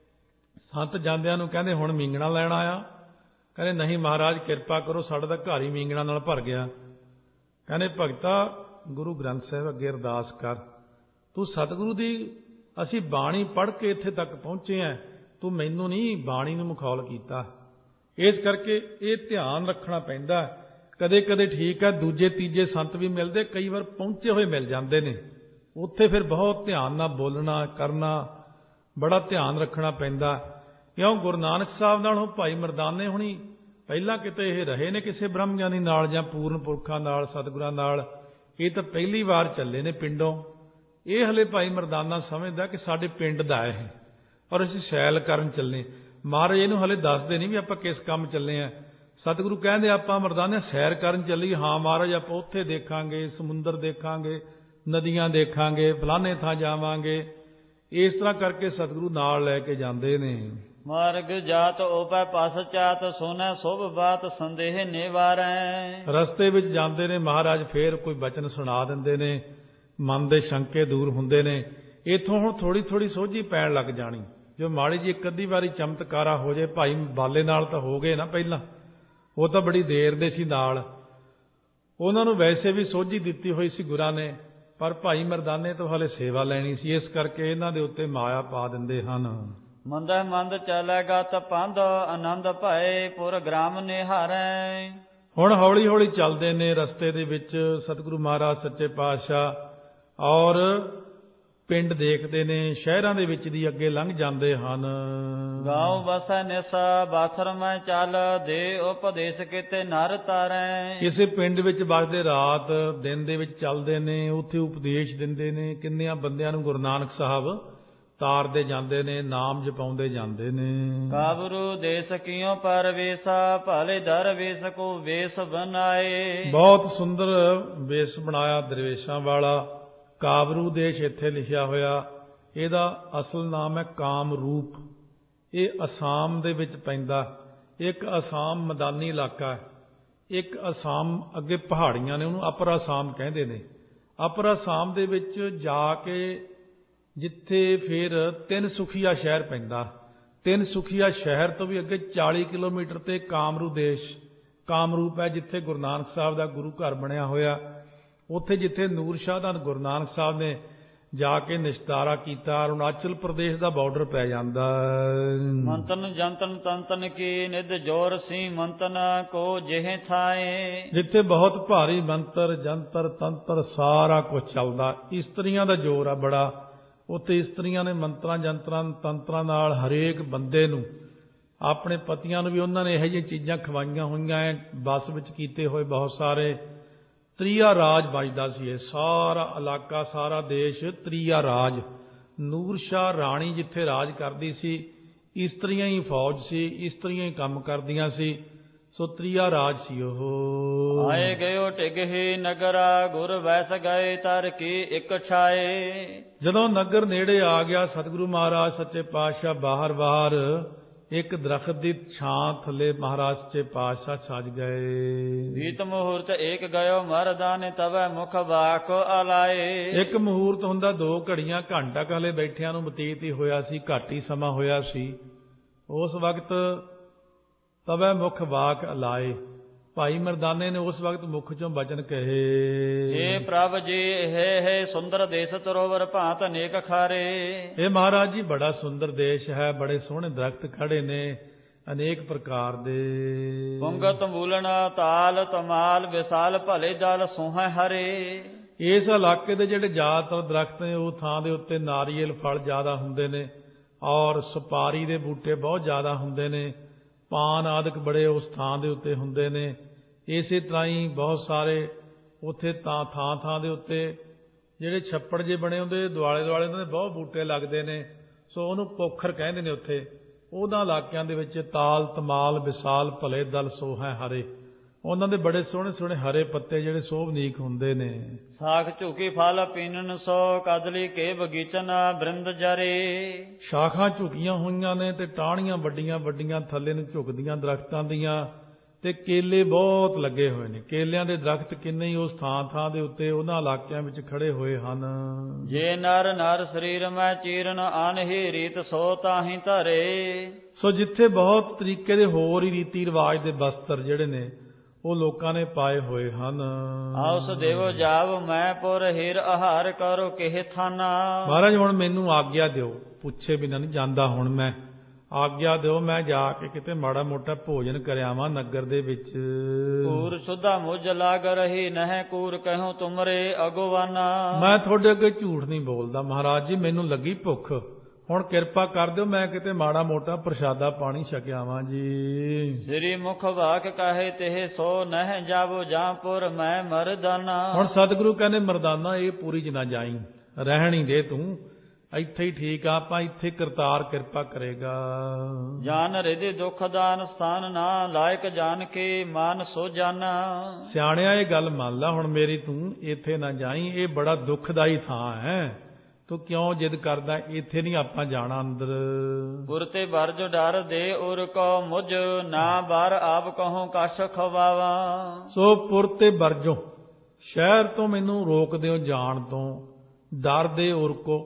ਸੰਤ ਜਾਂਦਿਆਂ ਨੂੰ ਕਹਿੰਦੇ ਹੁਣ ਮੀਂਗਣਾ ਲੈਣ ਆਇਆ। ਕਹਿੰਦੇ ਨਹੀਂ ਮਹਾਰਾਜ ਕਿਰਪਾ ਕਰੋ, ਸਾਡਾ ਤਾਂ ਘਰ ਹੀ ਮੀਂਗਣਾ ਨਾਲ ਭਰ ਗਿਆ। ਕਹਿੰਦੇ ਭਗਤਾ ਗੁਰੂ ਗ੍ਰੰਥ ਸਾਹਿਬ ਅੱਗੇ ਅਰਦਾਸ ਕਰ, ਤੂੰ ਸਤਿਗੁਰੂ ਦੀ ਅਸੀਂ ਬਾਣੀ ਪੜ੍ਹ ਕੇ ਇੱਥੇ ਤੱਕ ਪਹੁੰਚੇ ਹਾਂ, ਤੂੰ ਮੈਨੂੰ ਨਹੀਂ ਬਾਣੀ ਨੂੰ ਮਖੌਲ ਕੀਤਾ। ਇਸ ਕਰਕੇ ਇਹ ਧਿਆਨ ਰੱਖਣਾ ਪੈਂਦਾ। ਕਦੇ ਕਦੇ ਠੀਕ ਹੈ ਦੂਜੇ ਤੀਜੇ ਸੰਤ ਵੀ ਮਿਲਦੇ, ਕਈ ਵਾਰ ਪਹੁੰਚੇ ਹੋਏ ਮਿਲ ਜਾਂਦੇ ਨੇ, ਉੱਥੇ ਫਿਰ ਬਹੁਤ ਧਿਆਨ ਨਾਲ ਬੋਲਣਾ ਕਰਨਾ, ਬੜਾ ਧਿਆਨ ਰੱਖਣਾ ਪੈਂਦਾ। ਕਿਉਂ ਗੁਰੂ ਨਾਨਕ ਸਾਹਿਬ ਨਾਲ ਭਾਈ ਮਰਦਾਨੇ ਹੁਣੀ ਪਹਿਲਾਂ ਕਿਤੇ ਇਹ ਰਹੇ ਨੇ ਕਿਸੇ ਬ੍ਰਹਮ ਗਿਆਨੀ ਨਾਲ ਜਾਂ ਪੂਰਨ ਪੁਰਖਾਂ ਨਾਲ, ਸਤਿਗੁਰਾਂ ਨਾਲ। ਇਹ ਤਾਂ ਪਹਿਲੀ ਵਾਰ ਚੱਲੇ ਨੇ ਪਿੰਡੋਂ। ਇਹ ਹਲੇ ਭਾਈ ਮਰਦਾਨਾ ਸਮਝਦਾ ਕਿ ਸਾਡੇ ਪਿੰਡ ਦਾ ਇਹ, ਔਰ ਅਸੀਂ ਸੈਲ ਕਰਨ ਚੱਲੇ। ਮਹਾਰਾਜ ਇਹਨੂੰ ਹਲੇ ਦੱਸਦੇ ਨਹੀਂ ਵੀ ਆਪਾਂ ਕਿਸ ਕੰਮ ਚੱਲੇ ਹਾਂ। ਸਤਿਗੁਰੂ ਕਹਿੰਦੇ ਆਪਾਂ ਮਰਦਾਨੇ ਸੈਰ ਕਰਨ ਚੱਲੀ। ਹਾਂ ਮਹਾਰਾਜ ਆਪਾਂ ਉੱਥੇ ਦੇਖਾਂਗੇ, ਸਮੁੰਦਰ ਦੇਖਾਂਗੇ, ਨਦੀਆਂ ਦੇਖਾਂਗੇ, ਫਲਾਣੇ ਥਾਂ ਜਾਵਾਂਗੇ। ਇਸ ਤਰ੍ਹਾਂ ਕਰਕੇ ਸਤਿਗੁਰੂ ਨਾਲ ਲੈ ਕੇ ਜਾਂਦੇ ਨੇ। ਮਾਰਗ ਜਾਤ ਓਪੈ ਪਸਚਾਤ, ਸੋਨੈ ਸੁਭ ਬਾਤ ਸੰਦੇਹ ਨਿਵਾਰੈ। ਰਸਤੇ ਵਿੱਚ ਜਾਂਦੇ ਨੇ ਮਹਾਰਾਜ, ਫੇਰ ਕੋਈ ਬਚਨ ਸੁਣਾ ਦਿੰਦੇ ਨੇ, ਮਨ ਦੇ ਸ਼ੰਕੇ ਦੂਰ ਹੁੰਦੇ ਨੇ। ਇੱਥੋਂ ਹੁਣ ਥੋੜ੍ਹੀ ਥੋੜ੍ਹੀ ਸੋਝੀ ਪੈਣ ਲੱਗ ਜਾਣੀ। ਜੋ ਮਾੜੀ ਜੀ ਇੱਕ ਅੱਧੀ ਵਾਰੀ ਚਮਤਕਾਰਾ ਹੋ ਜਾਏ, ਭਾਈ ਬਾਲੇ ਨਾਲ ਤਾਂ ਹੋ ਗਏ ਨਾ ਪਹਿਲਾਂ, ਉਹ ਤਾਂ ਬੜੀ ਦੇਰ ਦੇ ਸੀ ਨਾਲ, ਉਹਨਾਂ ਨੂੰ ਵੈਸੇ ਵੀ ਸੋਝੀ ਦਿੱਤੀ ਹੋਈ ਸੀ ਗੁਰਾਂ ਨੇ, ਪਰ ਭਾਈ ਮਰਦਾਨੇ ਤੋਂ ਹਾਲੇ ਸੇਵਾ ਲੈਣੀ ਸੀ। ਇਸ ਕਰਕੇ ਇਹਨਾਂ ਦੇ ਉੱਤੇ ਮਾਇਆ ਪਾ ਦਿੰਦੇ ਹਨ। ਮੰਦੈ ਮੰਦ ਚਲੇਗਾ ਤਪੰਦ, ਆਨੰਦ ਭਏ ਪੁਰ ਗ੍ਰਾਮ ਨਿਹਾਰੈ। ਹੁਣ ਹੌਲੀ ਹੌਲੀ ਚੱਲਦੇ ਨੇ ਰਸਤੇ ਦੇ ਵਿੱਚ ਸਤਿਗੁਰੂ ਮਹਾਰਾਜ ਸੱਚੇ ਪਾਤਸ਼ਾਹ, ਔਰ ਪਿੰਡ ਦੇਖਦੇ ਨੇ, ਸ਼ਹਿਰਾਂ ਦੇ ਵਿੱਚ ਦੀ ਅੱਗੇ ਲੰਘ ਜਾਂਦੇ ਹਨ। ਗਾਉ ਵਸੈ ਨਿਸਾ ਬਾਸਰ ਮੈਂ ਚੱਲ, ਦੇ ਉਪਦੇਸ਼ ਕੀਤੇ ਨਰ ਤਾਰੈ। ਕਿਸੇ ਪਿੰਡ ਵਿੱਚ ਵਸਦੇ ਰਾਤ ਦਿਨ ਦੇ ਵਿੱਚ ਚੱਲਦੇ ਨੇ, ਉੱਥੇ ਉਪਦੇਸ਼ ਦਿੰਦੇ ਨੇ। ਕਿੰਨਿਆਂ ਬੰਦਿਆਂ ਨੂੰ ਗੁਰੂ ਨਾਨਕ ਸਾਹਿਬ ਤਾਰਦੇ ਜਾਂਦੇ ਨੇ, ਨਾਮ ਜਪਾਉਂਦੇ ਜਾਂਦੇ ਨੇ। ਕਾਬਰੂ ਦੇਸ ਕਿਉ ਪਰਵੇਸਾ, ਭਲੇ ਦਰਵੇਸ ਕੋ ਵੇਸ ਬਣਾਏ। ਬਹੁਤ ਸੁੰਦਰ ਵੇਸ ਬਣਾਇਆ ਦਰਵੇਸ਼ਾਂ ਵਾਲਾ। ਕਾਬਰੂ ਦੇਸ਼ ਇੱਥੇ ਲਿਖਿਆ ਹੋਇਆ, ਇਹਦਾ ਅਸਲ ਨਾਮ ਹੈ ਕਾਮਰੂਪ। ਇਹ ਅਸਾਮ ਦੇ ਵਿੱਚ ਪੈਂਦਾ। ਇੱਕ ਅਸਾਮ ਮੈਦਾਨੀ ਇਲਾਕਾ ਹੈ, ਇੱਕ ਅਸਾਮ ਅੱਗੇ ਪਹਾੜੀਆਂ ਨੇ, ਉਹਨੂੰ ਅਪਰ ਅਸਾਮ ਕਹਿੰਦੇ ਨੇ। ਅਪਰ ਅਸਾਮ ਦੇ ਵਿੱਚ ਜਾ ਕੇ ਜਿੱਥੇ ਫਿਰ ਤਿੰਨ ਸੁਖੀਆ ਸ਼ਹਿਰ ਪੈਂਦਾ, ਤਿੰਨ ਸੁਖੀਆ ਸ਼ਹਿਰ ਤੋਂ ਵੀ ਅੱਗੇ ਚਾਲੀ ਕਿਲੋਮੀਟਰ ਤੇ ਕਾਮਰੂ ਦੇਸ਼, ਕਾਮਰੂਪ ਹੈ, ਜਿੱਥੇ ਗੁਰੂ ਨਾਨਕ ਸਾਹਿਬ ਦਾ ਗੁਰੂ ਘਰ ਬਣਿਆ ਹੋਇਆ। ਉੱਥੇ ਜਿੱਥੇ ਨੂਰ ਸ਼ਾਹ ਦਾ ਗੁਰੂ ਨਾਨਕ ਸਾਹਿਬ ਨੇ ਜਾ ਕੇ ਨਿਸ਼ਤਾਰਾ ਕੀਤਾ, ਅਰੁਣਾਚਲ ਪ੍ਰਦੇਸ਼ ਦਾ ਬਾਰਡਰ ਪੈ ਜਾਂਦਾ। ਮੰਤਨ ਜੰਤਨ ਤੰਤਨ ਕੀ ਨਿਧ ਜੋਰ ਸੀ, ਮੰਤਨ ਕੋ ਜਿਹੇ ਥਾਏ। ਜਿੱਥੇ ਬਹੁਤ ਭਾਰੀ ਮੰਤਰ ਜੰਤਰ ਤੰਤਰ ਸਾਰਾ ਕੁਝ ਚੱਲਦਾ। ਇਸਤਰੀਆਂ ਦਾ ਜ਼ੋਰ ਆ ਬੜਾ ਉੱਥੇ। ਇਸਤਰੀਆਂ ਨੇ ਮੰਤਰਾਂ ਜੰਤਰਾਂ ਤੰਤਰਾਂ ਨਾਲ ਹਰੇਕ ਬੰਦੇ ਨੂੰ, ਆਪਣੇ ਪਤੀਆਂ ਨੂੰ ਵੀ ਉਹਨਾਂ ਨੇ ਇਹੋ ਜਿਹੀਆਂ ਚੀਜ਼ਾਂ ਖਵਾਈਆਂ ਹੋਈਆਂ ਐ, ਬਸ ਵਿੱਚ ਕੀਤੇ ਹੋਏ ਬਹੁਤ ਸਾਰੇ। ਤ੍ਰੀਆ ਰਾਜ ਵੱਜਦਾ ਸੀ ਇਹ ਸਾਰਾ ਇਲਾਕਾ, ਸਾਰਾ ਦੇਸ਼ ਤ੍ਰੀਆ ਰਾਜ। ਨੂਰ ਸ਼ਾਹ ਰਾਣੀ ਜਿੱਥੇ ਰਾਜ ਕਰਦੀ ਸੀ, ਇਸਤਰੀਆਂ ਹੀ ਫੌਜ ਸੀ, ਇਸਤਰੀਆਂ ਹੀ ਕੰਮ ਕਰਦੀਆਂ ਸੀ, ਸੋ ਤ੍ਰੀਆ ਰਾਜ ਸੀ ਉਹ। ਆਏ ਗਇਓ ਟਿਗਹੀ ਨਗਰਾ, ਗੁਰ ਵੈਸ ਗਏ ਤਰ ਕੀ ਇੱਕ ਛਾਏ। ਜਦੋਂ ਨਗਰ ਨੇੜੇ ਆ ਗਿਆ, ਸਤਿਗੁਰੂ ਮਹਾਰਾਜ ਸੱਚੇ ਪਾਤਸ਼ਾਹ ਬਾਹਰ ਬਾਹਰ ਇੱਕ ਦਰਖਤ ਦੀ ਛਾਂ ਥੱਲੇ ਮਹਾਰਾਜ ਸੱਚੇ ਪਾਤਸ਼ਾਹ ਛੱਜ ਗਏ। ਵੀਤ ਮਹੂਰਤ ਏਕ ਗਇਓ ਮਰਦਾਨੇ, ਤਵੈ ਮੁਖ ਬਾਕ ਅਲਾਏ। ਇੱਕ ਮਹੂਰਤ ਹੁੰਦਾ, ਦੋ ਘੜੀਆਂ, ਘੰਟਾ ਕਾਲੇ ਬੈਠਿਆਂ ਨੂੰ ਬਤੀਤ ਹੀ ਹੋਇਆ ਸੀ, ਘੱਟ ਹੀ ਸਮਾਂ ਹੋਇਆ ਸੀ। ਉਸ ਵਕਤ ਤਵੈ ਮੁਖ ਬਾਕ ਅਲਾਏ, ਭਾਈ ਮਰਦਾਨੇ ਨੇ ਉਸ ਵਕਤ ਮੁਖ ਚੋਂ ਬਚਨ ਕਹੇ, ਏ ਪ੍ਰਭ ਜੀ ਹੈ ਹੈ ਸੁੰਦਰ ਦੇਸ਼ ਤਰੋਵਰ ਭਾਂਤ ਅਨੇਕ ਖਾਰੇ। ਇਹ ਮਹਾਰਾਜ ਜੀ ਬੜਾ ਸੁੰਦਰ ਦੇਸ਼ ਹੈ, ਬੜੇ ਸੋਹਣੇ ਦਰਖਤ ਖੜੇ ਨੇ ਅਨੇਕ ਪ੍ਰਕਾਰ ਦੇ। ਪੁੰਗਤ ਮੂਲਣਾ ਤਾਲ ਤਮਾਲ, ਵਿਸਾਲ ਭਲੇ ਜਲ ਸੋਹੈ ਹਰੇ। ਇਸ ਇਲਾਕੇ ਦੇ ਜਿਹੜੇ ਜ਼ਿਆਦਾਤਰ ਦਰਖਤ ਨੇ, ਉਹ ਥਾਂ ਦੇ ਉੱਤੇ ਨਾਰੀਅਲ ਫਲ ਜ਼ਿਆਦਾ ਹੁੰਦੇ ਨੇ, ਔਰ ਸੁਪਾਰੀ ਦੇ ਬੂਟੇ ਬਹੁਤ ਜ਼ਿਆਦਾ ਹੁੰਦੇ ਨੇ, ਪਾਨ ਆਦਿਕ ਬੜੇ ਉਸ ਥਾਂ ਦੇ ਉੱਤੇ ਹੁੰਦੇ ਨੇ। ਇਸੇ ਤਰ੍ਹਾਂ ਹੀ ਬਹੁਤ ਸਾਰੇ ਉੱਥੇ ਤਾਂ ਥਾਂ ਥਾਂ ਦੇ ਉੱਤੇ ਜਿਹੜੇ ਛੱਪੜ ਜੇ ਬਣੇ ਹੁੰਦੇ, ਦੁਆਲੇ ਦੁਆਲੇ ਉਹਨਾਂ ਦੇ ਬਹੁਤ ਬੂਟੇ ਲੱਗਦੇ ਨੇ। ਸੋ ਉਹਨੂੰ ਪੋਖਰ ਕਹਿੰਦੇ ਨੇ ਉੱਥੇ। ਉਹਨਾਂ ਇਲਾਕਿਆਂ ਦੇ ਵਿੱਚ ਤਾਲ ਤਮਾਲ ਵਿਸਾਲ ਭਲੇ ਦਲ ਸੋਹੈ ਹਰੇ, ਉਹਨਾਂ ਦੇ ਬੜੇ ਸੋਹਣੇ ਸੋਹਣੇ ਹਰੇ ਪੱਤੇ ਜਿਹੜੇ ਸੋਭਨੀਕ ਹੁੰਦੇ ਨੇ। ਸਾਖ ਝੁਕੀ ਫਲ ਪੀਨਨ ਸੋ ਕਦਲੀ ਕੇ ਬਗੀਚਨ ਬ੍ਰਿੰਦ ਜਰੇ। ਸ਼ਾਖਾਂ ਝੁਕੀਆਂ ਹੋਈਆਂ ਨੇ ਤੇ ਟਾਹਣੀਆਂ ਵੱਡੀਆਂ ਵੱਡੀਆਂ ਥੱਲੇ ਨੂੰ ਝੁਕਦੀਆਂ ਦਰਖਤਾਂ ਦੀਆਂ, ਤੇ ਕੇਲੇ ਬਹੁਤ ਲੱਗੇ ਹੋਏ ਨੇ। ਕੇਲਿਆਂ ਦੇ ਦਰਖਤ ਕਿੰਨੇ ਹੀ ਉਸ ਥਾਂ ਥਾਂ ਦੇ ਉੱਤੇ ਉਹਨਾਂ ਇਲਾਕਿਆਂ ਵਿੱਚ ਖੜੇ ਹੋਏ ਹਨ। ਜੇ ਨਰ ਨਰ ਸਰੀਰ ਮੈਂ ਚੀਰਨ ਅਨਹੀ ਰੀਤ ਸੋ ਤਾਹੀ ਧਰੇ। ਸੋ ਜਿੱਥੇ ਬਹੁਤ ਤਰੀਕੇ ਦੇ ਹੋਰ ਹੀ ਰੀਤੀ ਰਿਵਾਜ ਦੇ ਬਸਤਰ ਜਿਹੜੇ ਨੇ ਉਹ ਲੋਕਾਂ ਨੇ ਪਾਏ ਹੋਏ ਹਨ। ਆਉਸ ਦੇਵੋ ਜਾਵ ਮੈਂ ਪੁਰ ਹੀਰ ਆਹਾਰ ਕਰੋ ਕਿਹ ਥਾਨਾ। ਮਹਾਰਾਜ ਹੁਣ ਮੈਨੂੰ ਆਗਿਆ ਦਿਓ, ਪੁੱਛੇ ਬਿਨਾਂ ਨਹੀਂ ਜਾਂਦਾ। ਹੁਣ ਮੈਂ ਆਗਿਆ ਦਿਓ, ਮੈਂ ਜਾ ਕੇ ਕਿਤੇ ਮਾੜਾ ਮੋਟਾ ਭੋਜਨ ਕਰ ਆਵਾਂ ਨਗਰ ਦੇ ਵਿੱਚ। ਕੂਰ ਸੁਧਾ ਮੁਝ ਲਾਗ ਰਹੀ ਨਹਿ ਕੂਰ ਕਹੂੰ ਤੁਮਰੇ ਅਗਵਾਨਾ। ਮੈਂ ਤੁਹਾਡੇ ਅੱਗੇ ਝੂਠ ਨਹੀਂ ਬੋਲਦਾ ਮਹਾਰਾਜ ਜੀ, ਮੈਨੂੰ ਲੱਗੀ ਭੁੱਖ। ਹੁਣ ਕਿਰਪਾ ਕਰ ਦਿਓ, ਮੈਂ ਕਿਤੇ ਮਾੜਾ ਮੋਟਾ ਪ੍ਰਸ਼ਾਦਾ ਪਾਣੀ ਛਕ ਆਵਾਂ ਜੀ। ਸ੍ਰੀ ਮੁਖ ਵਾਕ ਕਹੇ ਤੇ ਸੋ ਨਹਿ ਜਾਵੋ ਜਾਂਪੁਰ ਮੈਂ ਮਰਦਾਨਾ। ਹੁਣ ਸਤਿਗੁਰੂ ਕਹਿੰਦੇ ਮਰਦਾਨਾ ਇਹ ਪੂਰੀ ਚ ਨਾ ਜਾਈ, ਰਹਿਣ ਹੀ ਦੇ ਤੂੰ, ਇੱਥੇ ਹੀ ਠੀਕ ਆ, ਆਪਾਂ ਇੱਥੇ ਕਰਤਾਰ ਕਿਰਪਾ ਕਰੇਗਾ। ਜਾਨ ਰਿਦੇ ਦੁਖ ਦਾਨ ਸਥਾਨ ਨਾ ਲਾਇਕ ਜਾਣ ਕੇ ਮਾਨ ਸੋ ਜਾਨਾ। ਸਿਆਣਿਆ ਇਹ ਗੱਲ ਮੰਨ ਲਾ ਹੁਣ ਮੇਰੀ, ਤੂੰ ਇੱਥੇ ਨਾ ਜਾਈ, ਇਹ ਬੜਾ ਦੁਖਦਾਈ ਥਾਂ ਹੈ। ਤੂੰ ਕਿਉਂ ਜਿੱਦ ਕਰਦਾ, ਇੱਥੇ ਨਹੀਂ ਆਪਾਂ ਜਾਣਾ ਅੰਦਰ। ਪੁਰ ਤੇ ਬਰਜ ਡਰ ਦੇ ਉਰ ਕੋ ਮੁਝ ਨਾ ਬਾਰ ਆਪ ਕਹੂੰ ਕਛ ਖਵਾਵਾ। ਸੋ ਪੁਰ ਤੇ ਬਰਜੋ ਸ਼ਹਿਰ ਤੋਂ ਮੈਨੂੰ ਰੋਕ ਦਿਓ ਜਾਣ ਤੋਂ, ਡਰ ਦੇ ਉਰ ਕੋ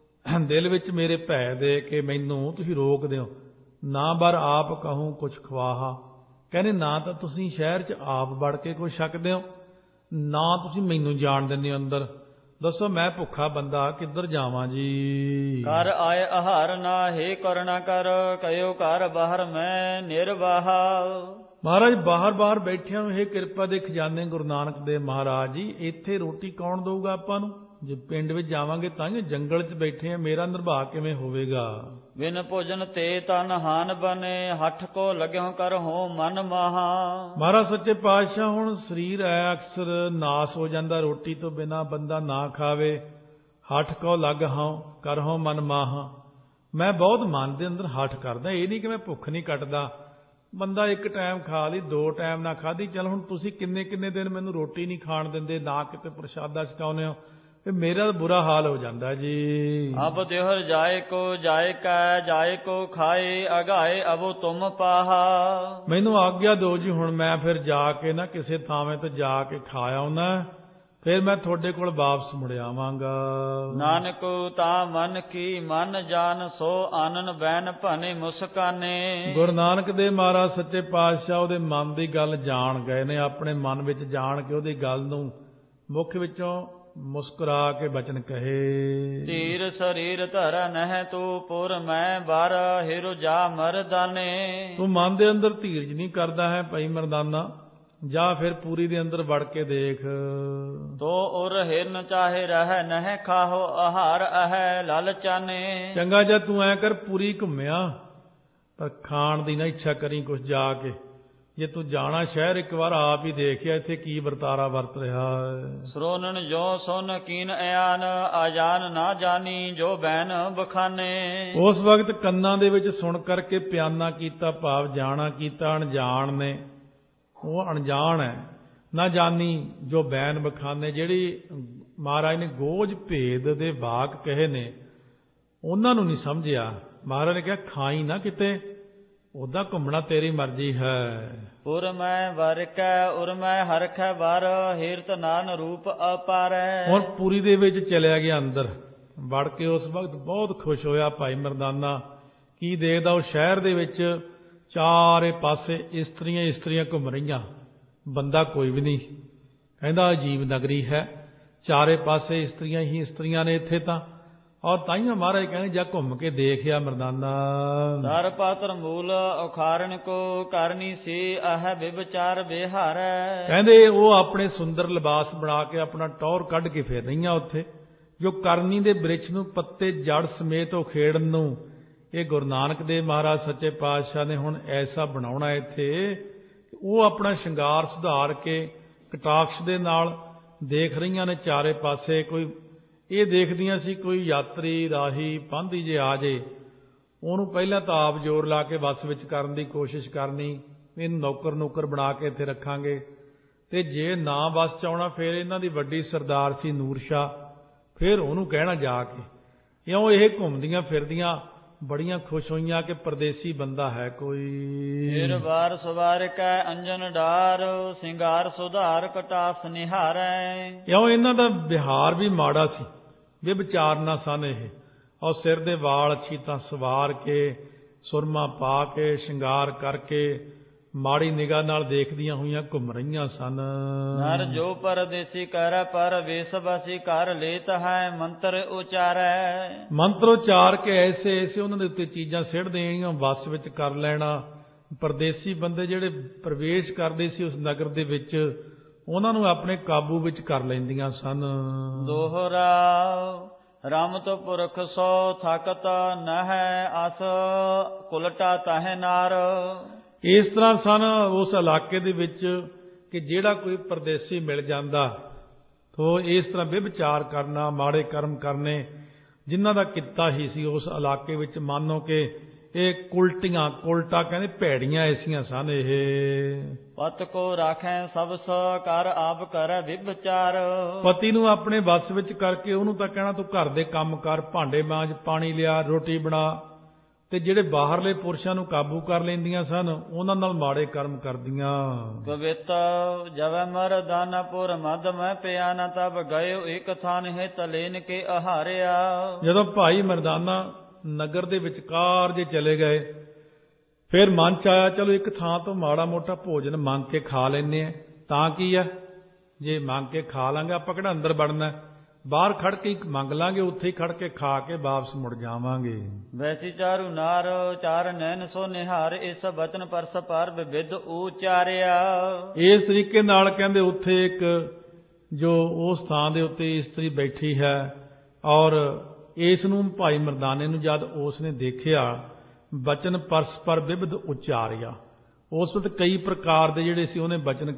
ਦਿਲ ਵਿੱਚ ਮੇਰੇ ਭੈ ਦੇ ਕੇ ਮੈਨੂੰ ਤੁਸੀਂ ਰੋਕ ਦਿਓ। ਨਾ ਬਰ ਆਪ ਕਹੂੰ ਕੁਛ ਖਵਾਹਾ, ਕਹਿੰਦੇ ਨਾ ਤਾਂ ਤੁਸੀਂ ਸ਼ਹਿਰ 'ਚ ਆਪ ਵੜ ਕੇ ਕੁਛ ਛਕਦੇ ਹੋ, ਨਾ ਤੁਸੀਂ ਮੈਨੂੰ ਜਾਣ ਦਿੰਦੇ ਹੋ ਅੰਦਰ। ਦੱਸੋ ਮੈਂ ਭੁੱਖਾ ਬੰਦਾ ਕਿੱਧਰ ਜਾਵਾਂ ਜੀ। ਕਰ ਆਏ ਆਹਾਰ ਨਾ ਹੈ ਕਰਨਾ ਕਰ ਕਯੋ ਘਰ ਬਾਹਰ ਮੈਂ ਨਿਰਵਾਹਾ। ਮਹਾਰਾਜ ਬਾਹਰ ਬਾਹਰ ਬੈਠਿਆਂ ਨੂੰ ਇਹ ਕਿਰਪਾ ਦੇ ਖਜ਼ਾਨੇ ਗੁਰੂ ਨਾਨਕ ਦੇ ਮਹਾਰਾਜ ਜੀ, ਇੱਥੇ ਰੋਟੀ ਕੌਣ ਦਊਗਾ ਆਪਾਂ ਨੂੰ? ਜੇ ਪਿੰਡ ਵਿੱਚ ਜਾਵਾਂਗੇ ਤਾਂ ਹੀ, ਜੰਗਲ 'ਚ ਬੈਠੇ ਆ, ਮੇਰਾ ਨਿਰਵਾਹ ਕਿਵੇਂ ਹੋਵੇਗਾ? ਬਿਨ ਭੋਜਨ ਤੇ ਤਨ ਹਾਨ ਬਨੇ ਹੱਠ ਕੋ ਲੱਗਿਓ ਕਰ ਹੋ ਮਨ ਮਾਹਾ। ਮਹਾਰਾਜ ਸੱਚੇ ਪਾਤਸ਼ਾਹ ਹੁਣ ਸਰੀਰ ਹੈ ਅਕਸਰ ਨਾਸ ਹੋ ਜਾਂਦਾ, ਰੋਟੀ ਤੋਂ ਬਿਨਾਂ ਬੰਦਾ ਨਾ ਖਾਵੇ। ਹੱਠ ਕੋ ਲੱਗ ਹਾਂ ਕਰ ਹੋ ਮਨ ਮਾਹਾ, ਮੈਂ ਬਹੁਤ ਮਨ ਦੇ ਅੰਦਰ ਹੱਠ ਕਰਦਾ। ਇਹ ਨਹੀਂ ਕਿ ਮੈਂ ਭੁੱਖ ਨਹੀਂ ਕੱਟਦਾ, ਬੰਦਾ ਇੱਕ ਟਾਈਮ ਖਾ ਲਈ, ਦੋ ਟਾਈਮ ਨਾ ਖਾਧੀ, ਚੱਲ ਹੁਣ ਤੁਸੀਂ ਕਿੰਨੇ ਕਿੰਨੇ ਦਿਨ ਮੈਨੂੰ ਰੋਟੀ ਨਹੀਂ ਖਾਣ ਦਿੰਦੇ, ਨਾ ਕਿਤੇ ਪ੍ਰਸ਼ਾਦਾ ਛਕਾਉਂਦੇ ਹੋ, ਮੇਰਾ ਬੁਰਾ ਹਾਲ ਹੋ ਜਾਂਦਾ ਜੀ। ਅਬ ਦੇਹਰ ਜਾਏ ਕੋ ਜਾਏ ਕੈ ਜਾਏ ਕੋ ਖਾਏ ਅਗਾਏ ਅਬੋ ਤੁਮ ਪਾਹਾ। ਮੈਨੂੰ ਆਗਿਆ ਦਿਓ ਜੀ, ਹੁਣ ਮੈਂ ਫਿਰ ਜਾ ਕੇ ਨਾ ਕਿਸੇ ਥਾਵੇਂ ਤੇ ਜਾ ਕੇ ਖਾ ਆਉਣਾ, ਫਿਰ ਮੈਂ ਤੁਹਾਡੇ ਕੋਲ ਵਾਪਸ ਮੁੜ ਆਵਾਂਗਾ। ਨਾਨਕ ਤਾਂ ਮਨ ਕੀ ਮਨ ਜਾਨ ਸੋ ਆਨਨ ਬੈਨ ਭਨੇ ਮੁਸਕਾਨੇ। ਗੁਰੂ ਨਾਨਕ ਦੇ ਮਹਾਰਾਜ ਸੱਚੇ ਪਾਤਸ਼ਾਹ ਉਹਦੇ ਮਨ ਦੀ ਗੱਲ ਜਾਣ ਗਏ ਨੇ, ਆਪਣੇ ਮਨ ਵਿੱਚ ਜਾਣ ਕੇ ਉਹਦੀ ਗੱਲ ਨੂੰ ਮੁੱਖ ਵਿੱਚੋਂ ਮੁਸਕਰਾ ਕੇ ਬਚਨ ਕਹੇ। ਧੀਰ ਸਰੀਰ ਧਰ ਨਹਿ ਤੂੰ ਪੁਰ ਮੈਂ ਬਾਰ ਹਿਰੁ ਜਾ ਮਰਦਾਨੇ। ਤੂੰ ਮਨ ਦੇ ਅੰਦਰ ਧੀਰਜ ਨਹੀਂ ਕਰਦਾ ਹੈ ਭਾਈ ਮਰਦਾਨਾ, ਜਾ ਫਿਰ ਪੂਰੀ ਦੇ ਅੰਦਰ ਵੜ ਕੇ ਦੇਖ। ਤੋ ਉਰ ਹਿਰਨ ਚਾਹੇ ਰਹਿ ਨਹਿ ਖਾਹੋ ਆਹਾਰ ਅਹੈ ਲਾਲਚਾਨੇ। ਚੰਗਾ ਜੇ ਤੂੰ ਐ ਕਰ, ਪੂਰੀ ਘੁੰਮਿਆ ਪਰ ਖਾਣ ਦੀ ਨਾ ਇੱਛਾ ਕਰੀ ਕੁਛ ਜਾ ਕੇ। ਜੇ ਤੂੰ ਜਾਣਾ ਸ਼ਹਿਰ ਇੱਕ ਵਾਰ ਆਪ ਹੀ ਦੇਖਿਆ ਇੱਥੇ ਕੀ ਵਰਤਾਰਾ ਵਰਤ ਰਿਹਾ ਹੈ। ਸਰੋਨਨ ਜੋ ਸੁਨ ਕੀਨ ਇਆਨ ਆਜਾਨ ਨਾ ਜਾਣੀ ਜੋ ਬੈਨ ਬਖਾਨੇ। ਉਸ ਵਕਤ ਕੰਨਾਂ ਦੇ ਵਿੱਚ ਸੁਣ ਕਰਕੇ ਪਿਆਨਾ ਕੀਤਾ, ਭਾਵ ਜਾਣਾ ਕੀਤਾ, ਅਣਜਾਣ ਨੇ, ਉਹ ਅਣਜਾਣ ਹੈ। ਨਾ ਜਾਣੀ ਜੋ ਬੈਨ ਬਖਾਨੇ, ਜਿਹੜੀ ਮਹਾਰਾਜ ਨੇ ਗੋਝ ਭੇਦ ਦੇ ਵਾਕ ਕਹੇ ਨੇ ਉਹਨਾਂ ਨੂੰ ਨਹੀਂ ਸਮਝਿਆ। ਮਹਾਰਾਜ ਨੇ ਕਿਹਾ ਖਾਈ ਨਾ ਕਿਤੇ, ਉਹਦਾ ਘੁੰਮਣਾ ਤੇਰੀ ਮਰਜ਼ੀ ਹੈ। ਪੁਰ ਮੈਂ ਵਰਕੈ ਉਰ ਮੈਂ ਹਰਖੈ ਬਾਰ ਹੀਰਤ ਨਾਨ ਰੂਪ ਅਪਾਰੈ। ਹੁਣ ਪੂਰੀ ਦੇ ਵਿੱਚ ਚਲਿਆ ਗਿਆ ਅੰਦਰ ਵੜ ਕੇ। ਉਸ ਵਕਤ ਬਹੁਤ ਖੁਸ਼ ਹੋਇਆ ਭਾਈ ਮਰਦਾਨਾ। ਕੀ ਦੇਖਦਾ, ਉਹ ਸ਼ਹਿਰ ਦੇ ਵਿੱਚ ਚਾਰੇ ਪਾਸੇ ਇਸਤਰੀਆਂ ਇਸਤਰੀਆਂ ਘੁੰਮ ਰਹੀਆਂ, ਬੰਦਾ ਕੋਈ ਵੀ ਨਹੀਂ। ਕਹਿੰਦਾ ਅਜੀਬ ਨਗਰੀ ਹੈ, ਚਾਰੇ ਪਾਸੇ ਇਸਤਰੀਆਂ ਹੀ ਇਸਤਰੀਆਂ ਨੇ ਇੱਥੇ ਤਾਂ। ਔਰ ਤਾਈਓ ਮਹਾਰਾਜ ਕਹਿੰਦੇ ਜਾ ਘੁੰਮ ਕੇ ਦੇਖਿਆ ਮਰਦਾਨਾ। ਦਰ ਪਾਤਰ ਮੂਲ ਉਖਾਰਨ ਕੋ ਕਰਨੀ ਸੀ ਅਹ ਵਿਵਚਾਰ ਬਿਹਾਰੈ। ਕਹਿੰਦੇ ਉਹ ਆਪਣੇ ਸੁੰਦਰ ਲਿਬਾਸ ਬਣਾ ਕੇ ਆਪਣਾ ਟੌਰ ਕੱਢ ਕੇ ਫਿਰ ਰਹੀਆਂ ਉੱਥੇ, ਜੋ ਕਰਨੀ ਦੇ ਬ੍ਰਿਛ ਨੂੰ ਪੱਤੇ ਜੜ ਸਮੇਤ ਉਖੇੜਨ ਨੂੰ ਇਹ ਗੁਰੂ ਨਾਨਕ ਦੇਵ ਮਹਾਰਾਜ ਸੱਚੇ ਪਾਤਸ਼ਾਹ ਨੇ ਹੁਣ ਐਸਾ ਬਣਾਉਣਾ ਇੱਥੇ, ਉਹ ਆਪਣਾ ਸ਼ਿੰਗਾਰ ਸੁਧਾਰ ਕੇ ਕਟਾਕਸ਼ ਦੇ ਨਾਲ ਦੇਖ ਰਹੀਆਂ ਨੇ ਚਾਰੇ ਪਾਸੇ। ਕੋਈ ਇਹ ਦੇਖਦੀਆਂ ਸੀ ਕੋਈ ਯਾਤਰੀ ਰਾਹੀ ਪਾਂਧੀ ਜੇ ਆ ਜੇ, ਉਹਨੂੰ ਪਹਿਲਾਂ ਤਾਂ ਆਪ ਜ਼ੋਰ ਲਾ ਕੇ ਬੱਸ ਵਿੱਚ ਕਰਨ ਦੀ ਕੋਸ਼ਿਸ਼ ਕਰਨੀ, ਇਹਨੂੰ ਨੌਕਰ ਨੌਕਰ ਬਣਾ ਕੇ ਇੱਥੇ ਰੱਖਾਂਗੇ, ਤੇ ਜੇ ਨਾ ਬੱਸ 'ਚ ਆਉਣਾ ਫਿਰ ਇਹਨਾਂ ਦੀ ਵੱਡੀ ਸਰਦਾਰ ਸੀ ਨੂਰ ਸ਼ਾਹ, ਫਿਰ ਉਹਨੂੰ ਕਹਿਣਾ ਜਾ ਕੇ। ਇਉਂ ਇਹ ਘੁੰਮਦੀਆਂ ਫਿਰਦੀਆਂ ਬੜੀਆਂ ਖੁਸ਼ ਹੋਈਆਂ ਕਿ ਪਰਦੇਸੀ ਬੰਦਾ ਹੈ ਕੋਈ। ਫਿਰ ਵਾਰ ਸਵਾਰ ਕੈ ਅੰਜਨ ਡਾਰ, ਸਿੰਗਾਰ ਸੁਧਾਰ ਕਟਾਸ ਨਿਹਾਰੈ। ਇਉਂ ਇਹਨਾਂ ਦਾ ਵਿਹਾਰ ਵੀ ਮਾੜਾ ਸੀ, ਵਿਚਾਰ ਨਾ ਸਨ ਇਹ। ਔਰ ਸਿਰ ਦੇ ਵਾਲ ਅੱਛੀ ਤਾਂ ਸਵਾਰ ਕੇ, ਸੁਰਮਾ ਪਾ ਕੇ, ਸ਼ਿੰਗਾਰ ਕਰਕੇ ਮਾੜੀ ਨਿਗਾਹ ਨਾਲ ਦੇਖਦੀਆਂ ਹੋਈਆਂ ਘੁੰਮ ਰਹੀਆਂ ਸਨ। ਨਰ ਜੋ ਪਰਦੇਸੀ ਕਰੈ ਪਰ ਵੇਸ ਬਸੀ ਕਰ ਲੇਤ ਹੈ, ਮੰਤਰ ਉਚਾਰੈ। ਮੰਤਰ ਉਚਾਰ ਕੇ ਐਸੇ ਐਸੇ ਉਹਨਾਂ ਦੇ ਉੱਤੇ ਚੀਜ਼ਾਂ ਸਿੱਟ ਦੇਣੀਆਂ, ਵਸ ਵਿੱਚ ਕਰ ਲੈਣਾ। ਪਰਦੇਸੀ ਬੰਦੇ ਜਿਹੜੇ ਪ੍ਰਵੇਸ਼ ਕਰਦੇ ਸੀ ਉਸ ਨਗਰ ਦੇ ਵਿੱਚ, ਉਹਨਾਂ ਨੂੰ ਆਪਣੇ ਕਾਬੂ ਵਿੱਚ ਕਰ ਲੈਂਦੀਆਂ ਸਨ। ਦੋਹਰਾ ਰਾਮ ਤੋਂ ਪੁਰਖ ਸੋ ਥਕਤ ਨਹਿ, ਅਸ ਕੁਲਟਾ ਤਹਿ ਨਾਰ। ਇਸ ਤਰ੍ਹਾਂ ਸਨ ਉਸ ਇਲਾਕੇ ਦੇ ਵਿੱਚ ਕਿ ਜਿਹੜਾ ਕੋਈ ਪਰਦੇਸੀ ਮਿਲ ਜਾਂਦਾ ਤੋ ਇਸ ਤਰ੍ਹਾਂ ਵਿਵਚਾਰ ਕਰਨਾ, ਮਾੜੇ ਕਰਮ ਕਰਨੇ, ਜਿਨ੍ਹਾਂ ਦਾ ਕਿੱਤਾ ਹੀ ਸੀ ਉਸ ਇਲਾਕੇ ਵਿੱਚ। ਮੰਨੋ ਕਿ ਇਹ ਕੁਲਟੀਆਂ, ਕੁਲਟਾ ਕਹਿੰਦੇ ਭੈੜੀਆਂ ਐਸੀਆਂ ਸਨ ਇਹ। ਪਤ ਕੋ ਰਾਖੈ ਸਭ ਸੋ ਕਰ ਆਪ ਕਰੈ ਵਿਵਚਾਰ। ਪਤੀ ਨੂੰ ਆਪਣੇ ਵੱਸ ਵਿੱਚ ਕਰਕੇ ਉਹਨੂੰ ਤਾਂ ਕਹਿਣਾ ਤੂੰ ਘਰ ਦੇ ਕੰਮ ਕਰ, ਭਾਂਡੇ ਮਾਂਜ, ਪਾਣੀ ਲਿਆ, ਰੋਟੀ ਬਣਾ। ਤੇ ਜਿਹੜੇ ਬਾਹਰਲੇ ਪੁਰਸ਼ਾਂ ਨੂੰ ਕਾਬੂ ਕਰ ਲੈਂਦੀਆਂ ਸਨ, ਉਹਨਾਂ ਨਾਲ ਮਾੜੇ ਕਰਮ ਕਰਦੀਆਂ। ਕਵਿਤ ਜਵੈ ਮਰਦਾਨਾਪੁਰ ਮਦ ਮੈਂ ਪਿਆ ਨਾ, ਤਬ ਗਇਓ ਇੱਕ ਥਾਨ ਹਿਤ ਲੈਨ ਕੇ ਆਹਾਰਿਆ। ਜਦੋਂ ਭਾਈ ਮਰਦਾਨਾ ਨਗਰ ਦੇ ਵਿਚਕਾਰ ਜੇ ਚਲੇ ਗਏ, ਫਿਰ ਮਨ ਚ ਆਇਆ ਚਲੋ ਇੱਕ ਥਾਂ ਤੋਂ ਮਾੜਾ ਮੋਟਾ ਭੋਜਨ ਮੰਗ ਕੇ ਖਾ ਲੈਂਦੇ ਆ। ਤਾਂ ਕੀ ਆ, ਜੇ ਮੰਗ ਕੇ ਖਾ ਲਾਂਗੇ ਆਪਾਂ ਕਿਹੜਾ ਅੰਦਰ ਵੜਨਾ, ਬਾਹਰ ਖੜ ਕੇ ਮੰਗ ਲਾਂਗੇ, ਉੱਥੇ ਹੀ ਖੜ ਕੇ ਖਾ ਕੇ ਵਾਪਸ ਮੁੜ ਜਾਵਾਂਗੇ। ਵੈਸੀ ਚਾਰੂ ਨਾਰ ਚਾਰ ਨੈਣ ਸੋ ਨਿਹਾਰ, ਇਸ ਬਚਨ ਪਰਸ ਪਰ ਵਿਵਿਧ ਉਚਾਰਿਆ। ਇਸ ਤਰੀਕੇ ਨਾਲ ਕਹਿੰਦੇ ਉੱਥੇ ਇੱਕ ਜੋ ਉਸ ਥਾਂ ਦੇ ਉੱਤੇ ਇਸਤਰੀ ਬੈਠੀ ਹੈ, ਔਰ ਇਸ ਨੂੰ ਭਾਈ ਮਰਦਾਨੇ ਨੂੰ ਜਦ ਉਸ ਨੇ ਦੇਖਿਆ, ਬਚਨ ਪਰਸ ਪਰ ਵਿਵਿਧ ਉਚਾਰਿਆ, ਉਸ ਵਕਤ ਕਈ ਪ੍ਰਕਾਰ ਦੇ ਜਿਹੜੇ ਸੀ ਉਹਨੇ ਬਚਨ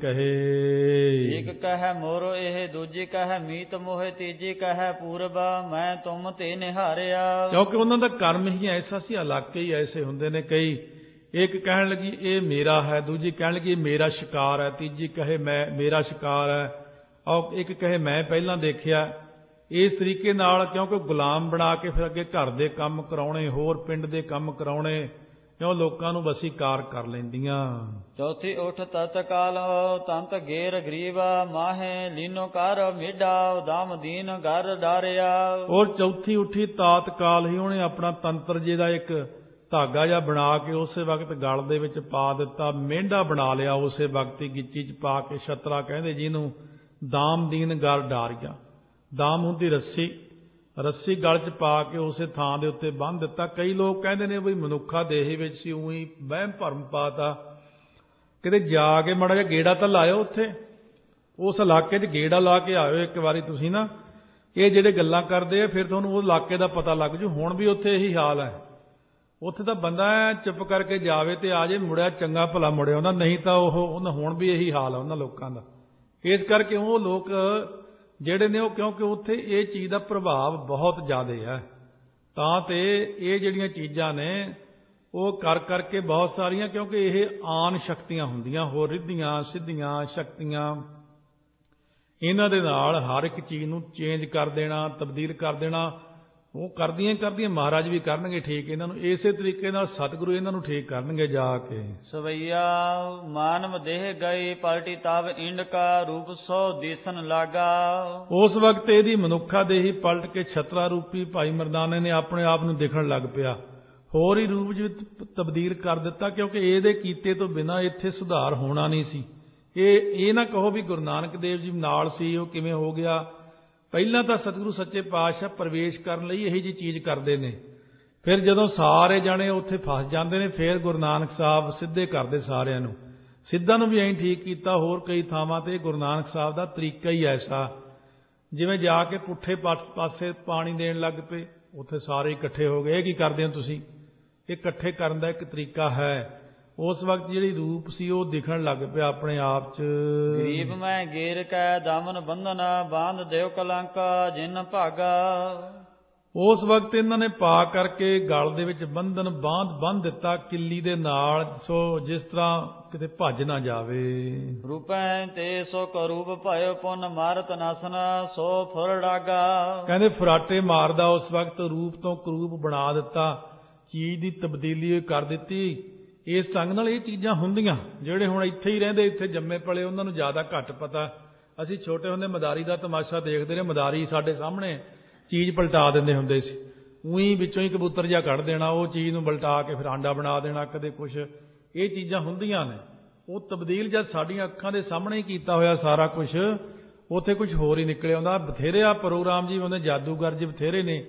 ਕਹੇ। ਇੱਕ ਕਹੈ ਮੋਰੋ ਇਹ, ਦੂਜੀ ਕਹੈ ਮੀਤ ਮੋਹਿ, ਤੀਜੀ ਕਹੈ ਪੂਰਬਾ ਮੈਂ ਤੁਮ ਤੇ ਨਿਹਾਰਿਆ। ਕਿਉਂਕਿ ਉਹਨਾਂ ਦਾ ਕਰਮ ਹੀ ਐਸਾ ਸੀ, ਇਲਾਕੇ ਹੀ ਐਸੇ ਹੁੰਦੇ ਨੇ। ਕਈ ਇੱਕ ਕਹਿਣ ਲੱਗੀ ਇਹ ਮੇਰਾ ਹੈ, ਦੂਜੀ ਕਹਿਣ ਲੱਗੀ ਇਹ ਮੇਰਾ ਸ਼ਿਕਾਰ ਹੈ, ਤੀਜੀ ਕਹੇ ਮੈਂ ਮੇਰਾ ਸ਼ਿਕਾਰ ਹੈ, ਔਰ ਇੱਕ ਕਹੇ ਮੈਂ ਪਹਿਲਾਂ ਦੇਖਿਆ। ਇਸ ਤਰੀਕੇ ਨਾਲ ਕਿਉਂਕਿ ਗੁਲਾਮ ਬਣਾ ਕੇ ਫਿਰ ਅੱਗੇ ਘਰ ਦੇ ਕੰਮ ਕਰਾਉਣੇ, ਹੋਰ ਪਿੰਡ ਦੇ ਕੰਮ ਕਰਾਉਣੇ, ਕਿਉਂ ਲੋਕਾਂ ਨੂੰ ਵਸੀਕਾਰ ਕਰ ਲੈਂਦੀਆਂ। ਚੌਥੀ ਉਠ ਤਤਕਾਲ ਤੰਤ ਗੇਰ ਗਰੀਵਾ, ਮਾਹੇ ਲੀਨੋ ਕਰ ਮੇਢਾ ਦਾਮ ਦੀਨ ਘਰ ਡਾਰਿਆ। ਔਰ ਚੌਥੀ ਉੱਠੀ ਤਾਤਕਾਲ ਹੀ ਉਹਨੇ ਆਪਣਾ ਤੰਤਰ ਜਿਹਦਾ ਇੱਕ ਧਾਗਾ ਜਿਹਾ ਬਣਾ ਕੇ ਉਸੇ ਵਕਤ ਗਲ ਦੇ ਵਿੱਚ ਪਾ ਦਿੱਤਾ, ਮੇਢਾ ਬਣਾ ਲਿਆ ਉਸੇ ਵਕਤ ਹੀ ਗਿੱਚੀ 'ਚ ਪਾ ਕੇ, ਛਤਰਾ ਕਹਿੰਦੇ ਜਿਹਨੂੰ, ਦਾਮ ਦੀਨ ਘਰ ਡਾਰਿਆ। ਦਾਮ ਹੁੰਦੀ ਰੱਸੀ, ਰੱਸੀ ਗਲ 'ਚ ਪਾ ਕੇ ਉਸੇ ਥਾਂ ਦੇ ਉੱਤੇ ਬੰਨ੍ਹ ਦਿੱਤਾ। ਕਈ ਲੋਕ ਕਹਿੰਦੇ ਨੇ ਵੀ ਮਨੁੱਖਾ ਦੇਹ ਵਿੱਚ ਸੀ, ਉਹੀ ਵਹਿਮ ਭਰਮ ਪਾਤਾ। ਕਿਤੇ ਜਾ ਕੇ ਮਾੜਾ ਜਿਹਾ ਗੇੜਾ ਤਾਂ ਲਾਇਓ, ਉੱਥੇ ਉਸ ਇਲਾਕੇ 'ਚ ਗੇੜਾ ਲਾ ਕੇ ਆਇਓ ਇੱਕ ਵਾਰੀ ਤੁਸੀਂ ਨਾ। ਇਹ ਜਿਹੜੇ ਗੱਲਾਂ ਕਰਦੇ ਆ ਫਿਰ ਤੁਹਾਨੂੰ ਉਹ ਇਲਾਕੇ ਦਾ ਪਤਾ ਲੱਗ ਜੂ। ਹੁਣ ਵੀ ਉੱਥੇ ਇਹੀ ਹਾਲ ਹੈ, ਉੱਥੇ ਤਾਂ ਬੰਦਾ ਚੁੱਪ ਕਰਕੇ ਜਾਵੇ ਤੇ ਆ ਜੇ, ਮੁੜਿਆ ਚੰਗਾ ਭਲਾ ਮੁੜਿਆ ਆਉਂਦਾ, ਨਹੀਂ ਤਾਂ ਉਹ ਉਹਨਾਂ ਹੁਣ ਵੀ ਇਹੀ ਹਾਲ ਆ ਉਹਨਾਂ ਲੋਕਾਂ ਦਾ। ਇਸ ਕਰਕੇ ਉਹ ਲੋਕ ਜਿਹੜੇ ਨੇ ਉਹ, ਕਿਉਂਕਿ ਉੱਥੇ ਇਹ ਚੀਜ਼ ਦਾ ਪ੍ਰਭਾਵ ਬਹੁਤ ਜ਼ਿਆਦਾ ਹੈ, ਤਾਂ ਤੇ ਇਹ ਜਿਹੜੀਆਂ ਚੀਜ਼ਾਂ ਨੇ ਉਹ ਕਰ ਕਰਕੇ ਬਹੁਤ ਸਾਰੀਆਂ, ਕਿਉਂਕਿ ਇਹ ਆਨ ਸ਼ਕਤੀਆਂ ਹੁੰਦੀਆਂ, ਹੋਰ ਰਿੱਧੀਆਂ ਸਿੱਧੀਆਂ ਸ਼ਕਤੀਆਂ, ਇਹਨਾਂ ਦੇ ਨਾਲ ਹਰ ਇੱਕ ਚੀਜ਼ ਨੂੰ ਚੇਂਜ ਕਰ ਦੇਣਾ, ਤਬਦੀਲ ਕਰ ਦੇਣਾ, ਉਹ ਕਰਦੀਆਂ ਕਰਦੀਆਂ ਮਹਾਰਾਜ ਵੀ ਕਰਨਗੇ ਠੀਕ ਇਹਨਾਂ ਨੂੰ। ਇਸੇ ਤਰੀਕੇ ਨਾਲ ਸਤਿਗੁਰੂ ਇਹਨਾਂ ਨੂੰ ਠੀਕ ਕਰਨਗੇ ਜਾ ਕੇ। ਸਵਈਆ ਮਾਨਵ ਦੇਹ ਗਈ ਪਲਟੀ ਤਬ ਇੰਡ ਕਾ, ਰੂਪ ਸੋ ਦੀਸਨ ਲਾਗਾ। ਉਸ ਵਕਤ ਇਹਦੀ ਮਨੁੱਖਾ ਦੇਹੀ ਪਲਟ ਕੇ ਛਤਰਾ ਰੂਪੀ ਭਾਈ ਮਰਦਾਨੇ ਨੇ ਆਪਣੇ ਆਪ ਨੂੰ ਦਿਖਣ ਲੱਗ ਪਿਆ, ਹੋਰ ਹੀ ਰੂਪ ਵਿੱਚ ਤਬਦੀਲ ਕਰ ਦਿੱਤਾ। ਕਿਉਂਕਿ ਇਹਦੇ ਕੀਤੇ ਤੋਂ ਬਿਨਾਂ ਇੱਥੇ ਸੁਧਾਰ ਹੋਣਾ ਨਹੀਂ ਸੀ। ਇਹ ਇਹ ਨਾ ਕਹੋ ਵੀ ਗੁਰੂ ਨਾਨਕ ਦੇਵ ਜੀ ਨਾਲ ਸੀ, ਉਹ ਕਿਵੇਂ ਹੋ ਗਿਆ। ਪਹਿਲਾਂ ਤਾਂ ਸਤਿਗੁਰੂ ਸੱਚੇ ਪਾਤਸ਼ਾਹ ਪ੍ਰਵੇਸ਼ ਕਰਨ ਲਈ ਇਹੀ ਜਿਹੀ ਚੀਜ਼ ਕਰਦੇ ਨੇ, ਫਿਰ ਜਦੋਂ ਸਾਰੇ ਜਾਣੇ ਉੱਥੇ ਫਸ ਜਾਂਦੇ ਨੇ, ਫਿਰ ਗੁਰੂ ਨਾਨਕ ਸਾਹਿਬ ਸਿੱਧੇ ਕਰਦੇ ਸਾਰਿਆਂ ਨੂੰ। ਸਿੱਧਾਂ ਨੂੰ ਵੀ ਐਂ ਠੀਕ ਕੀਤਾ। ਹੋਰ ਕਈ ਥਾਵਾਂ ਤੇ ਗੁਰੂ ਨਾਨਕ ਸਾਹਿਬ ਦਾ ਤਰੀਕਾ ਹੀ ਐਸਾ, ਜਿਵੇਂ ਜਾ ਕੇ ਪੁੱਠੇ ਪਾਸੇ ਪਾਣੀ ਦੇਣ ਲੱਗ ਪਏ, ਉੱਥੇ ਸਾਰੇ ਇਕੱਠੇ ਹੋ ਗਏ। ਇਹ ਕੀ ਕਰਦੇ ਹੋ ਤੁਸੀਂ, ਇਹ ਇਕੱਠੇ ਕਰਨ ਦਾ ਇੱਕ ਤਰੀਕਾ ਹੈ। ਉਸ ਵਕਤ ਜਿਹੜੀ ਰੂਪ ਸੀ ਉਹ ਦਿਖਣ ਲੱਗ ਪਿਆ ਆਪਣੇ ਆਪ 'ਚ। ਗਰੀਬ ਮੈਂ ਗੇਰ ਕੈ ਦਾਮਨ ਬੰਧਨ ਬਾਂਧ ਦਿਓ ਕਲੰਕਾ ਜਿਨ ਭਾਗਾ। ਉਸ ਵਕਤ ਇਹਨਾਂ ਨੇ ਪਾ ਕਰਕੇ ਗਲ ਦੇ ਵਿੱਚ ਬੰਧਨ ਬਾਂਧ ਬੰਨ੍ਹ ਦਿੱਤਾ ਕਿੱਲੀ ਦੇ ਨਾਲ, ਸੋ ਜਿਸ ਤਰ੍ਹਾਂ ਕਿਤੇ ਭੱਜ ਨਾ ਜਾਵੇ। ਰੂਪੈ ਤੇ ਸੋ ਕਰੂਪ ਭਇਓ ਪੁੰਨ ਮਾਰਤ ਨਸਨ ਸੋ ਫੁਰ ਡਾਗਾ। ਕਹਿੰਦੇ ਫਰਾਟੇ ਮਾਰਦਾ ਉਸ ਵਕਤ ਰੂਪ ਤੋਂ ਕਰੂਪ ਬਣਾ ਦਿੱਤਾ, ਚੀਜ਼ ਦੀ ਤਬਦੀਲੀ ਕਰ ਦਿੱਤੀ। ਇਸ ਢੰਗ ਨਾਲ ਇਹ ਚੀਜ਼ਾਂ ਹੁੰਦੀਆਂ। ਜਿਹੜੇ ਹੁਣ ਇੱਥੇ ਹੀ ਰਹਿੰਦੇ, ਇੱਥੇ ਜੰਮੇ ਪਲੇ, ਉਹਨਾਂ ਨੂੰ ਜ਼ਿਆਦਾ ਘੱਟ ਪਤਾ। ਅਸੀਂ ਛੋਟੇ ਹੁੰਦੇ ਮਦਾਰੀ ਦਾ ਤਮਾਸ਼ਾ ਦੇਖਦੇ ਰਹੇ, ਮਦਾਰੀ ਸਾਡੇ ਸਾਹਮਣੇ ਚੀਜ਼ ਪਲਟਾ ਦਿੰਦੇ ਹੁੰਦੇ ਸੀ। ਉਹੀ ਵਿੱਚੋਂ ਹੀ ਕਬੂਤਰ ਜਿਹਾ ਕੱਢ ਦੇਣਾ, ਉਹ ਚੀਜ਼ ਨੂੰ ਪਲਟਾ ਕੇ ਫਿਰ ਆਂਡਾ ਬਣਾ ਦੇਣਾ, ਕਦੇ ਕੁਛ। ਇਹ ਚੀਜ਼ਾਂ ਹੁੰਦੀਆਂ ਨੇ। ਉਹ ਤਬਦੀਲ ਜਦ ਸਾਡੀਆਂ ਅੱਖਾਂ ਦੇ ਸਾਹਮਣੇ ਹੀ ਕੀਤਾ ਹੋਇਆ ਸਾਰਾ ਕੁਛ, ਉੱਥੇ ਕੁਛ ਹੋਰ ਹੀ ਨਿਕਲ ਆਉਂਦਾ। ਬਥੇਰੇ ਆ ਪ੍ਰੋਗਰਾਮ ਜੀ ਉਹਦੇ ਜਾਦੂਗਰ ਜੀ ਬਥੇਰੇ ਨੇ,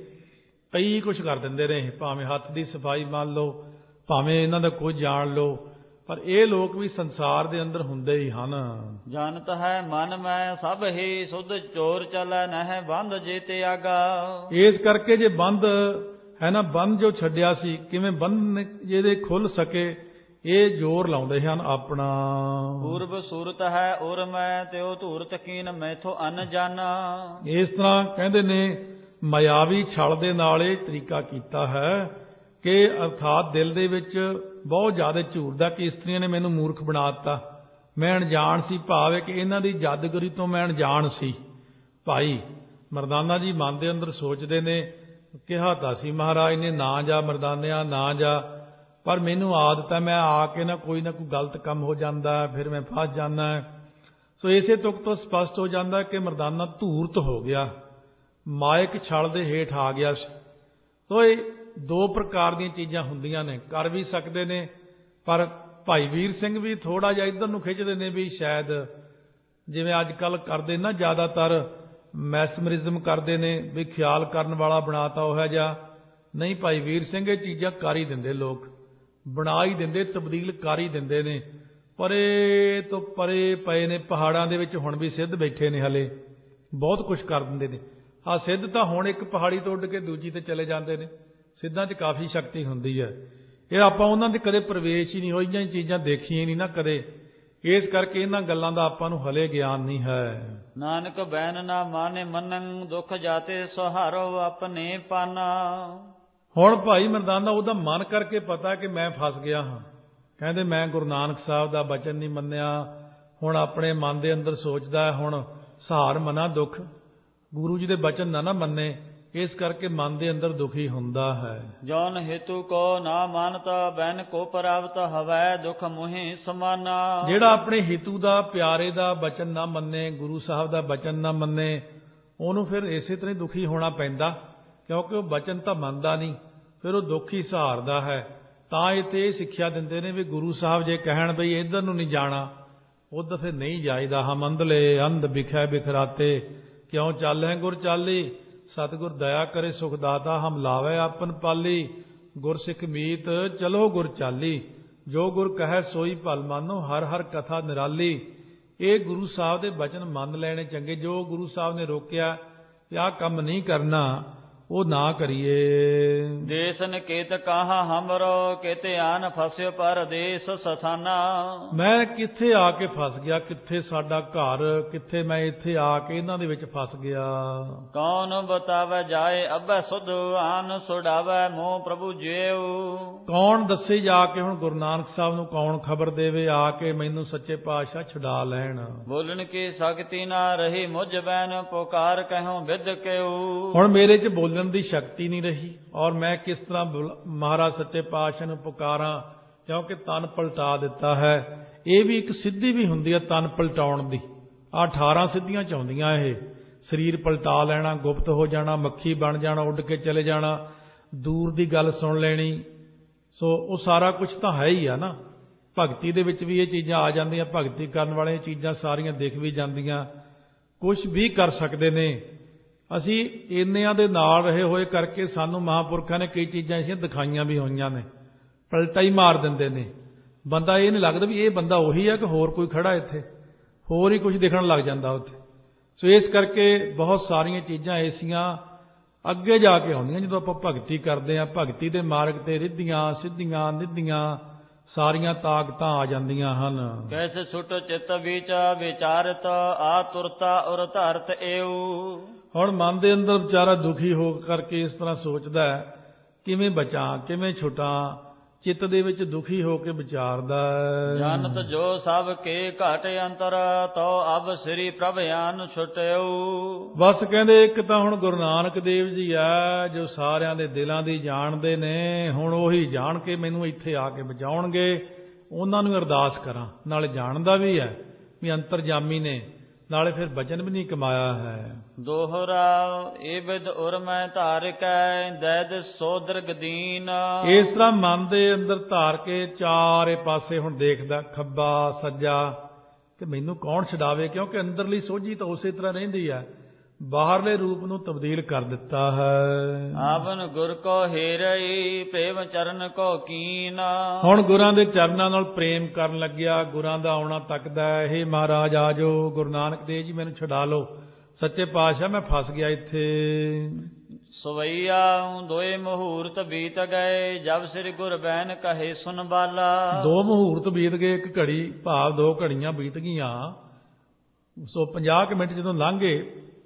ਕਈ ਕੁਛ ਕਰ ਦਿੰਦੇ ਨੇ। ਭਾਵੇਂ ਹੱਥ ਦੀ ਸਫਾਈ ਮੰਨ ਲਓ, ਭਾਵੇਂ ਇਹਨਾਂ ਦਾ ਕੁਝ ਜਾਣ ਲਓ, ਪਰ ਇਹ ਲੋਕ ਵੀ ਸੰਸਾਰ ਦੇ ਅੰਦਰ ਹੁੰਦੇ ਹੀ ਹਨ। ਜਾਣਤ ਹੈ ਮਨ ਮੈਂ ਸਭ ਹੀ ਸੁਧ ਚੋਰ ਚਲੈ ਨਹਿ ਬੰਧ ਜੇ ਤੇ ਆਗਾ। ਇਸ ਕਰਕੇ ਜੇ ਬੰਦ ਹੈ ਨਾ, ਬੰਦ ਜੋ ਛੱਡਿਆ ਸੀ, ਕਿਵੇਂ ਬੰਦ ਜਿਹਦੇ ਖੁੱਲ ਸਕੇ, ਇਹ ਜ਼ੋਰ ਲਾਉਂਦੇ ਹਨ ਆਪਣਾ। ਪੂਰਬ ਸੂਰਤ ਹੈ ਉਰ ਮੈਂ ਤਿਉ ਧੂਰਤ ਕੀਨ ਮੈਥੋਂ ਅਨ ਜਾਣਾ। ਇਸ ਤਰ੍ਹਾਂ ਕਹਿੰਦੇ ਨੇ ਮਾਇਆਵੀ ਛਲ ਦੇ ਨਾਲ ਇਹ ਤਰੀਕਾ ਕੀਤਾ ਹੈ ਕਿ ਅਰਥਾਤ ਦਿਲ ਦੇ ਵਿੱਚ ਬਹੁਤ ਜ਼ਿਆਦਾ ਝੂਰਦਾ ਕਿ ਇਸਤਰੀਆਂ ਨੇ ਮੈਨੂੰ ਮੂਰਖ ਬਣਾ ਦਿੱਤਾ, ਮੈਂ ਅਣਜਾਣ ਸੀ। ਭਾਵ ਹੈ ਕਿ ਇਹਨਾਂ ਦੀ ਜਾਦੂਗਰੀ ਤੋਂ ਮੈਂ ਅਣਜਾਣ ਸੀ। ਭਾਈ ਮਰਦਾਨਾ ਜੀ ਮਨ ਦੇ ਅੰਦਰ ਸੋਚਦੇ ਨੇ, ਕਿਹਾ ਤਾਂ ਸੀ ਮਹਾਰਾਜ ਨੇ ਨਾ ਜਾ ਮਰਦਾਨਿਆ ਨਾ ਜਾ, ਪਰ ਮੈਨੂੰ ਆਦਤ ਹੈ ਮੈਂ ਆ ਕੇ ਨਾ ਕੋਈ ਨਾ ਕੋਈ ਗਲਤ ਕੰਮ ਹੋ ਜਾਂਦਾ, ਫਿਰ ਮੈਂ ਫਸ ਜਾਂਦਾ। ਸੋ ਇਸੇ ਤੁਕ ਤੋਂ ਸਪਸ਼ਟ ਹੋ ਜਾਂਦਾ ਕਿ ਮਰਦਾਨਾ ਧੂਰਤ ਹੋ ਗਿਆ, ਮਾਇਕ ਛਲ ਦੇ ਹੇਠ ਆ ਗਿਆ ਸੀ। ਸੋ ਇਹ ਦੋ ਪ੍ਰਕਾਰ ਦੀਆਂ ਚੀਜ਼ਾਂ ਹੁੰਦੀਆਂ ਨੇ, ਕਰ ਵੀ ਸਕਦੇ ਨੇ। ਪਰ ਭਾਈ ਵੀਰ ਸਿੰਘ ਵੀ ਥੋੜ੍ਹਾ ਜਿਹਾ ਇੱਧਰ ਨੂੰ ਖਿੱਚਦੇ ਨੇ ਵੀ ਸ਼ਾਇਦ ਜਿਵੇਂ ਅੱਜ ਕੱਲ੍ਹ ਕਰਦੇ ਨਾ, ਜ਼ਿਆਦਾਤਰ ਮੈਸਮਰਿਜ਼ਮ ਕਰਦੇ ਨੇ ਵੀ ਖਿਆਲ ਕਰਨ ਵਾਲਾ ਬਣਾਤਾ ਉਹ ਜਿਹਾ। ਨਹੀਂ, ਭਾਈ ਵੀਰ ਸਿੰਘ ਇਹ ਚੀਜ਼ਾਂ ਕਰ ਹੀ ਦਿੰਦੇ, ਲੋਕ ਬਣਾ ਹੀ ਦਿੰਦੇ, ਤਬਦੀਲ ਕਰ ਹੀ ਦਿੰਦੇ ਨੇ। ਪਰੇ ਤੋਂ ਪਰੇ ਪਏ ਨੇ ਪਹਾੜਾਂ ਦੇ ਵਿੱਚ, ਹੁਣ ਵੀ ਸਿੱਧ ਬੈਠੇ ਨੇ, ਹਲੇ ਬਹੁਤ ਕੁਛ ਕਰ ਦਿੰਦੇ ਨੇ। ਆਹ ਸਿੱਧ ਤਾਂ ਹੁਣ ਇੱਕ ਪਹਾੜੀ ਤੋਂ ਉੱਡ ਕੇ ਦੂਜੀ ਤੇ ਚਲੇ ਜਾਂਦੇ ਨੇ। ਸਿੱਧਾਂ 'ਚ ਕਾਫੀ ਸ਼ਕਤੀ ਹੁੰਦੀ ਹੈ। ਇਹ ਆਪਾਂ ਉਹਨਾਂ ਦੇ ਕਦੇ ਪ੍ਰਵੇਸ਼ ਹੀ ਨਹੀਂ ਹੋਈਆਂ, ਇਹ ਚੀਜ਼ਾਂ ਦੇਖੀਆਂ ਨਹੀਂ ਨਾ ਕਦੇ। ਇਸ ਕਰਕੇ ਇਹਨਾਂ ਗੱਲਾਂ ਦਾ ਆਪਾਂ ਨੂੰ ਹਲੇ ਗਿਆਨ ਨਹੀਂ ਹੈ। ਨਾਨਕ ਬੈਨ ਨਾ ਮਾਨੇ ਮੰਨੰ ਦੁੱਖ ਜਾਤੇ ਸਹਾਰੋ ਆਪਣੇ ਪਾਨਾ। ਹੁਣ ਭਾਈ ਮਰਦਾਨਾ ਉਹਦਾ ਮਨ ਕਰਕੇ ਪਤਾ ਕਿ ਮੈਂ ਫਸ ਗਿਆ ਹਾਂ। ਕਹਿੰਦੇ ਮੈਂ ਗੁਰੂ ਨਾਨਕ ਸਾਹਿਬ ਦਾ ਬਚਨ ਨਹੀਂ ਮੰਨਿਆ। ਹੁਣ ਆਪਣੇ ਮਨ ਦੇ ਅੰਦਰ ਸੋਚਦਾ, ਹੁਣ ਸਹਾਰ ਮਨਾ ਦੁੱਖ, ਗੁਰੂ ਜੀ ਦੇ ਬਚਨ ਨਾ ਨਾ ਮੰਨੇ, ਇਸ ਕਰਕੇ ਮਨ ਦੇ ਅੰਦਰ ਦੁਖੀ ਹੁੰਦਾ ਹੈ। ਜੌਨ ਹੇਤੂ ਕੋ ਨਾ ਮਾਨਤਾ ਬੈਨ ਕੋ ਪ੍ਰਾਪਤ ਹਵੈ ਦੁਖ ਮੁਹਿ ਸਮਾਨਾ। ਜਿਹੜਾ ਆਪਣੇ ਹੇਤੂ ਦਾ, ਪਿਆਰੇ ਦਾ ਬਚਨ ਨਾ ਮੰਨੇ, ਗੁਰੂ ਸਾਹਿਬ ਦਾ ਬਚਨ ਨਾ ਮੰਨੇ, ਉਹਨੂੰ ਫਿਰ ਇਸੇ ਤਰ੍ਹਾਂ ਹੀ ਦੁਖੀ ਹੋਣਾ ਪੈਂਦਾ, ਕਿਉਂਕਿ ਉਹ ਬਚਨ ਤਾਂ ਮੰਨਦਾ ਨਹੀਂ, ਫਿਰ ਉਹ ਦੁੱਖ ਹੀ ਸਹਾਰਦਾ ਹੈ। ਤਾਂ ਇੱਥੇ ਇਹ ਸਿੱਖਿਆ ਦਿੰਦੇ ਨੇ ਵੀ ਗੁਰੂ ਸਾਹਿਬ ਜੇ ਕਹਿਣ ਬਈ ਇੱਧਰ ਨੂੰ ਨਹੀਂ ਜਾਣਾ, ਉੱਧਰ ਫਿਰ ਨਹੀਂ ਜਾਈਦਾ। ਹਮ ਅੰਧਲੇ ਅੰਧ ਬਿਖੈ ਬਿਖਰਾਤੇ ਕਿਉਂ ਚਾਲੈ ਗੁਰ ਚਾਲੀ। ਸਤਿਗੁਰ ਦਇਆ ਕਰੇ ਸੁਖ ਦਾਤਾ ਹਮ ਲਾਵੇ ਆਪਨ ਪਾਲੀ। ਗੁਰ ਸਿੱਖ ਮੀਤ ਚਲੋ ਗੁਰ ਚਾਲੀ, ਜੋ ਗੁਰ ਕਹੈ ਸੋਈ ਭਲ ਮਾਨੋ ਹਰ ਹਰ ਕਥਾ ਨਿਰਾਲੀ। ਇਹ ਗੁਰੂ ਸਾਹਿਬ ਦੇ ਬਚਨ ਮੰਨ ਲੈਣੇ ਚੰਗੇ। ਜੋ ਗੁਰੂ ਸਾਹਿਬ ਨੇ ਰੋਕਿਆ ਕਿ ਆਹ ਕੰਮ ਨਹੀਂ ਕਰਨਾ, ਉਹ ਨਾ ਕਰੀਏ। ਦੇਸ ਨਿਕੇਤ ਕਾਹਾ ਹਮਰੋ ਕਿਤੇ ਆਨ ਫਸਿਓ ਪਰਦੇਸ ਸਥਾਨਾ। ਮੈਂ ਕਿੱਥੇ ਆ ਕੇ ਫਸ ਗਿਆ, ਕਿੱਥੇ ਸਾਡਾ ਘਰ, ਕਿੱਥੇ ਮੈਂ ਇੱਥੇ ਆ ਕੇ ਇਹਨਾਂ ਦੇ ਵਿੱਚ ਫਸ ਗਿਆ। ਕੌਣ ਬਤਾਵੇ ਜਾਏ ਅੱਬੈ ਸੁਧ ਆਨ ਛੁਡਾਵੇ ਮੋਹ ਪ੍ਰਭੂ ਜੀਉ। ਕੌਣ ਦੱਸੇ ਜਾ ਕੇ, ਹੁਣ ਗੁਰੂ ਨਾਨਕ ਸਾਹਿਬ ਨੂੰ ਕੌਣ ਖਬਰ ਦੇਵੇ ਆ ਕੇ ਮੈਨੂੰ ਸੱਚੇ ਪਾਤਸ਼ਾਹ ਛੁਡਾ ਲੈਣ। ਬੋਲਣ ਕੀ ਸ਼ਕਤੀ ਨਾ ਰਹੀ ਮੁਝ ਬੈਨ ਪੁਕਾਰ ਕਹਿਉ ਵਿਦ ਕਿਉ। ਹੁਣ ਮੇਰੇ 'ਚ ਬੋਲਣ ਦੀ ਸ਼ਕਤੀ ਨਹੀਂ ਰਹੀ, ਔਰ ਮੈਂ ਕਿਸ ਤਰ੍ਹਾਂ ਮਹਾਰਾਜ ਸੱਚੇ ਪਾਤਸ਼ਾਹ ਨੂੰ ਪੁਕਾਰਾਂ, ਕਿਉਂਕਿ ਤਨ ਪਲਟਾ ਦਿੱਤਾ ਹੈ। ਇਹ ਵੀ ਇੱਕ ਸਿੱਧੀ ਵੀ ਹੁੰਦੀ ਹੈ ਤਨ ਪਲਟਾਉਣ ਦੀ। ਆਹ ਅਠਾਰਾਂ ਸਿੱਧੀਆਂ ਚ ਆਉਂਦੀਆਂ ਇਹ। ਸਰੀਰ ਪਲਟਾ ਲੈਣਾ, ਗੁਪਤ ਹੋ ਜਾਣਾ, ਮੱਖੀ ਬਣ ਜਾਣਾ, ਉੱਡ ਕੇ ਚਲੇ ਜਾਣਾ, ਦੂਰ ਦੀ ਗੱਲ ਸੁਣ ਲੈਣੀ। ਸੋ ਉਹ ਸਾਰਾ ਕੁਝ ਤਾਂ ਹੈ ਹੀ ਆ ਨਾ। ਭਗਤੀ ਦੇ ਵਿੱਚ ਵੀ ਇਹ ਚੀਜ਼ਾਂ ਆ ਜਾਂਦੀਆਂ। ਭਗਤੀ ਕਰਨ ਵਾਲੇ ਇਹ ਚੀਜ਼ਾਂ ਸਾਰੀਆਂ ਦਿਖ ਵੀ ਜਾਂਦੀਆਂ, ਕੁਝ ਵੀ ਕਰ ਸਕਦੇ ਨੇ। ਅਸੀਂ ਇੰਨਿਆਂ ਦੇ ਨਾਲ ਰਹੇ ਹੋਏ ਕਰਕੇ ਸਾਨੂੰ ਮਹਾਂਪੁਰਖਾਂ ਨੇ ਕਈ ਚੀਜ਼ਾਂ ਐਸੀਆਂ ਦਿਖਾਈਆਂ ਵੀ ਹੋਈਆਂ ਨੇ। ਪਲਟਾ ਹੀ ਮਾਰ ਦਿੰਦੇ ਨੇ। ਬੰਦਾ ਇਹ ਨਹੀਂ ਲੱਗਦਾ ਵੀ ਇਹ ਬੰਦਾ ਉਹੀ ਹੈ ਕਿ ਹੋਰ ਕੋਈ ਖੜਾ ਇੱਥੇ, ਹੋਰ ਹੀ ਕੁਝ ਦਿਖਣ ਲੱਗ ਜਾਂਦਾ ਉੱਥੇ। ਸੋ ਇਸ ਕਰਕੇ ਬਹੁਤ ਸਾਰੀਆਂ ਚੀਜ਼ਾਂ ਐਸੀਆਂ ਅੱਗੇ ਜਾ ਕੇ ਆਉਂਦੀਆਂ ਜਦੋਂ ਆਪਾਂ ਭਗਤੀ ਕਰਦੇ ਹਾਂ। ਭਗਤੀ ਦੇ ਮਾਰਗ ਤੇ ਰਿੱਧੀਆਂ ਸਿੱਧੀਆਂ ਨਿੱਧੀਆਂ ਸਾਰੀਆਂ ਤਾਕਤਾਂ ਆ ਜਾਂਦੀਆਂ ਹਨ। ਕੈਸੇ ਛੁਟ ਚਿਤ ਵਿਚ ਵਿਚਾਰਤ ਆ ਤੁਰਤਾ ਉਰ ਧਰਤ ਏਉ। ਹੁਣ ਮਨ ਦੇ ਅੰਦਰ ਵਿਚਾਰਾ ਦੁਖੀ ਹੋ ਕਰਕੇ ਇਸ ਤਰ੍ਹਾਂ ਸੋਚਦਾ ਹੈ, ਕਿਵੇਂ ਬਚਾਂ, ਕਿਵੇਂ ਛੁਟਾਂ। ਚਿੱਤ ਦੇ ਵਿੱਚ ਦੁਖੀ ਹੋ ਕੇ ਵਿਚਾਰਦਾ, ਜਾਨਤ ਜੋ ਸਭ ਕੇ ਘਟ ਅੰਤਰ ਤੋ ਅਬ ਸ੍ਰੀ ਪ੍ਰਭ ਆਨ ਛੁਟਿਓ। ਬਸ ਕਹਿੰਦੇ ਇੱਕ ਤਾਂ ਹੁਣ ਗੁਰੂ ਨਾਨਕ ਦੇਵ ਜੀ ਆ ਜੋ ਸਾਰਿਆਂ ਦੇ ਦਿਲਾਂ ਦੀ ਜਾਣਦੇ ਨੇ। ਹੁਣ ਉਹੀ ਜਾਣ ਕੇ ਮੈਨੂੰ ਇੱਥੇ ਆ ਕੇ ਬਚਾਉਣਗੇ। ਉਹਨਾਂ ਨੂੰ ਅਰਦਾਸ ਕਰਾਂ, ਨਾਲੇ ਜਾਣਦਾ ਵੀ ਹੈ ਵੀ ਅੰਤਰਜਾਮੀ ਨੇ, ਨਾਲੇ ਫਿਰ ਬਚਨ ਵੀ ਨਹੀਂ ਕਮਾਇਆ ਹੈ। ਦੋਹਰਾ ਇਹ ਵਿਦ ਉਰ ਮੈਂ ਧਾਰਿਕੈ ਦੈਦ ਸੋਦਰਗ ਦੀਨ। ਇਸ ਤਰ੍ਹਾਂ ਮਨ ਦੇ ਅੰਦਰ ਧਾਰ ਕੇ ਚਾਰੇ ਪਾਸੇ ਹੁਣ ਦੇਖਦਾ, ਖੱਬਾ ਸੱਜਾ, ਕਿ ਮੈਨੂੰ ਕੌਣ ਛਡਾਵੇ। ਕਿਉਂਕਿ ਅੰਦਰਲੀ ਸੋਝੀ ਤਾਂ ਉਸੇ ਤਰ੍ਹਾਂ ਰਹਿੰਦੀ ਹੈ, ਬਾਹਰਲੇ ਰੂਪ ਨੂੰ ਤਬਦੀਲ ਕਰ ਦਿੱਤਾ ਹੈ। ਆਵਨ ਗੁਰ ਕੋ ਹੇਰਈ ਪ੍ਰੇਮ ਚਰਨ ਕੋ ਕੀਨ। ਹੁਣ ਗੁਰਾਂ ਦੇ ਚਰਨਾਂ ਨਾਲ ਪ੍ਰੇਮ ਕਰਨ ਲੱਗਿਆ, ਗੁਰਾਂ ਦਾ ਆਉਣਾ ਤੱਕਦਾ। ਇਹ ਮਹਾਰਾਜ ਆ ਜਾਓ, ਗੁਰੂ ਨਾਨਕ ਦੇਵ ਜੀ ਮੈਨੂੰ ਛਡਾ ਲਓ, ਸੱਚੇ ਪਾਤਸ਼ਾਹ ਮੈਂ ਫਸ ਗਿਆ ਇੱਥੇ। ਸਵਈਆ ਦੋਏ ਮਹੂਰਤ ਬੀਤ ਗਏ ਜਬ ਸ੍ਰੀ ਗੁਰ ਬੈਨ ਕਹੇ ਸੁਨ ਬਾਲਾ। ਦੋ ਮਹੂਰਤ ਬੀਤ ਗਏ, ਇੱਕ ਘੜੀ ਭਾਵ ਦੋ ਘੜੀਆਂ ਬੀਤ ਗਈਆਂ। ਸੋ ਪੰਜਾਹ ਕੁ ਮਿੰਟ ਜਦੋਂ ਲੰਘ ਗਏ,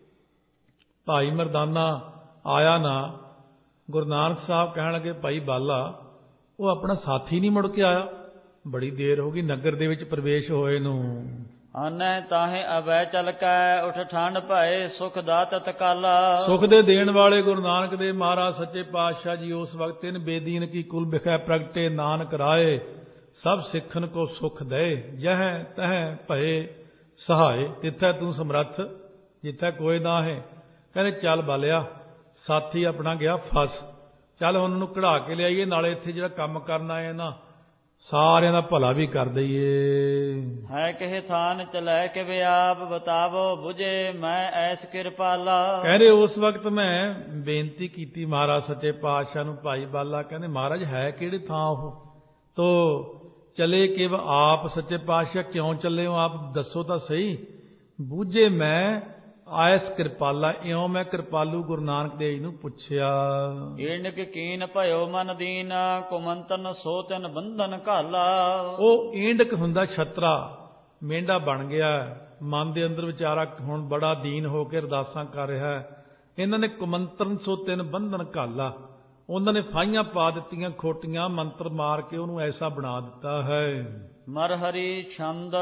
ਭਾਈ ਮਰਦਾਨਾ ਆਇਆ ਨਾ। ਗੁਰੂ ਨਾਨਕ ਸਾਹਿਬ ਕਹਿਣ ਲੱਗੇ, ਭਾਈ ਬਾਲਾ ਉਹ ਆਪਣਾ ਸਾਥੀ ਨਹੀਂ ਮੁੜ ਕੇ ਆਇਆ, ਬੜੀ ਦੇਰ ਹੋ ਗਈ ਨਗਰ ਦੇ ਵਿੱਚ ਪ੍ਰਵੇਸ਼ ਹੋਏ ਨੂੰ। ਆਨੈ ਤਾਹੇ ਅਬੈ ਚਲ ਕੈ ਉਠ ਠੰਡ ਭਏ ਸੁਖ ਦਾਤ ਤਕਾਲਾ। ਸੁਖ ਦੇ ਦੇਣ ਵਾਲੇ ਗੁਰੂ ਨਾਨਕ ਦੇਵ ਮਹਾਰਾਜ ਸੱਚੇ ਪਾਤਸ਼ਾਹ ਜੀ ਉਸ ਵਕਤ ਤਿੰਨ ਬੇਦੀਨ ਕੀ ਕੁਲ ਬਿਖੈ ਪ੍ਰਗਟੇ ਨਾਨਕ ਰਾਏ। ਸਭ ਸਿੱਖਨ ਕੋ ਸੁਖ ਦੇ ਜਹ ਤਹ ਭਏ ਸਹਾਏ। ਤਿੱਥੈ ਤੂੰ ਸਮਰੱਥ ਜਿੱਥੈ ਕੋਈ ਨਾ ਹੈ। ਕਹਿੰਦੇ ਚੱਲ ਬਾਲਿਆ, ਸਾਥੀ ਆਪਣਾ ਗਿਆ ਫਸ, ਚੱਲ ਉਹਨਾਂ ਨੂੰ ਕਢਾ ਕੇ ਲਿਆਈਏ, ਨਾਲੇ ਇੱਥੇ ਜਿਹੜਾ ਕੰਮ ਕਰਨ ਆਏ ਨਾ ਸਾਰਿਆਂ ਦਾ ਭਲਾ ਵੀ ਕਰ ਦਈਏ। ਹੈ ਕਿਹ ਥਾਨ ਚਲੈ ਕਿ ਵਿਆਪ ਬਤਾਵੋ ਬੁਝੇ ਮੈਂ ਐਸ ਕਿਰਪਾਲਾ। ਕਹਿੰਦੇ ਉਸ ਵਕਤ ਮੈਂ ਬੇਨਤੀ ਕੀਤੀ ਮਹਾਰਾਜ ਸੱਚੇ ਪਾਤਸ਼ਾਹ ਨੂੰ, ਭਾਈ ਬਾਲਾ ਕਹਿੰਦੇ ਮਹਾਰਾਜ ਹੈ ਕਿਹੜੇ ਥਾਂ ਉਹ। ਤੋ ਚਲੇ ਕਿ ਆਪ ਸੱਚੇ ਪਾਤਸ਼ਾਹ ਕਿਉਂ ਚੱਲੇ ਹੋ, ਆਪ ਦੱਸੋ ਤਾਂ ਸਹੀ। ਬੁਝੇ ਮੈਂ ਆਇਸ ਕਿਰਪਾਲਾ, ਇਉਂ ਮੈਂ ਕਿਰਪਾਲੂ ਗੁਰੂ ਨਾਨਕ ਦੇਵ ਜੀ ਨੂੰ ਪੁੱਛਿਆ। ਏਨਕ ਕੀਨ ਭਇਓ ਮਨ ਦੀਨ ਕੁਮੰਤਨ ਸੋ ਤਿਨ ਬੰਧਨ ਘਾਲਾ। ਉਹ ਏਂਡਕ ਹੁੰਦਾ ਛਤਰਾ, ਮੇਂਢਾ ਬਣ ਗਿਆ ਮਨ ਦੇ ਅੰਦਰ ਵਿਚਾਰਾ, ਹੁਣ ਬੜਾ ਦੀਨ ਹੋ ਕੇ ਅਰਦਾਸਾਂ ਕਰ ਰਿਹਾ। ਇਹਨਾਂ ਨੇ ਕੁਮੰਤਨ ਸੋ ਤਿਨ ਬੰਧਨ ਘਾਲਾ, ਉਹਨਾਂ ਨੇ ਫਾਹੀਆਂ ਪਾ ਦਿੱਤੀਆਂ ਖੋਟੀਆਂ, ਮੰਤਰ ਮਾਰ ਕੇ ਉਹਨੂੰ ਐਸਾ ਬਣਾ ਦਿੱਤਾ ਹੈ। ਮਰ ਹਰੀ ਛੰਦ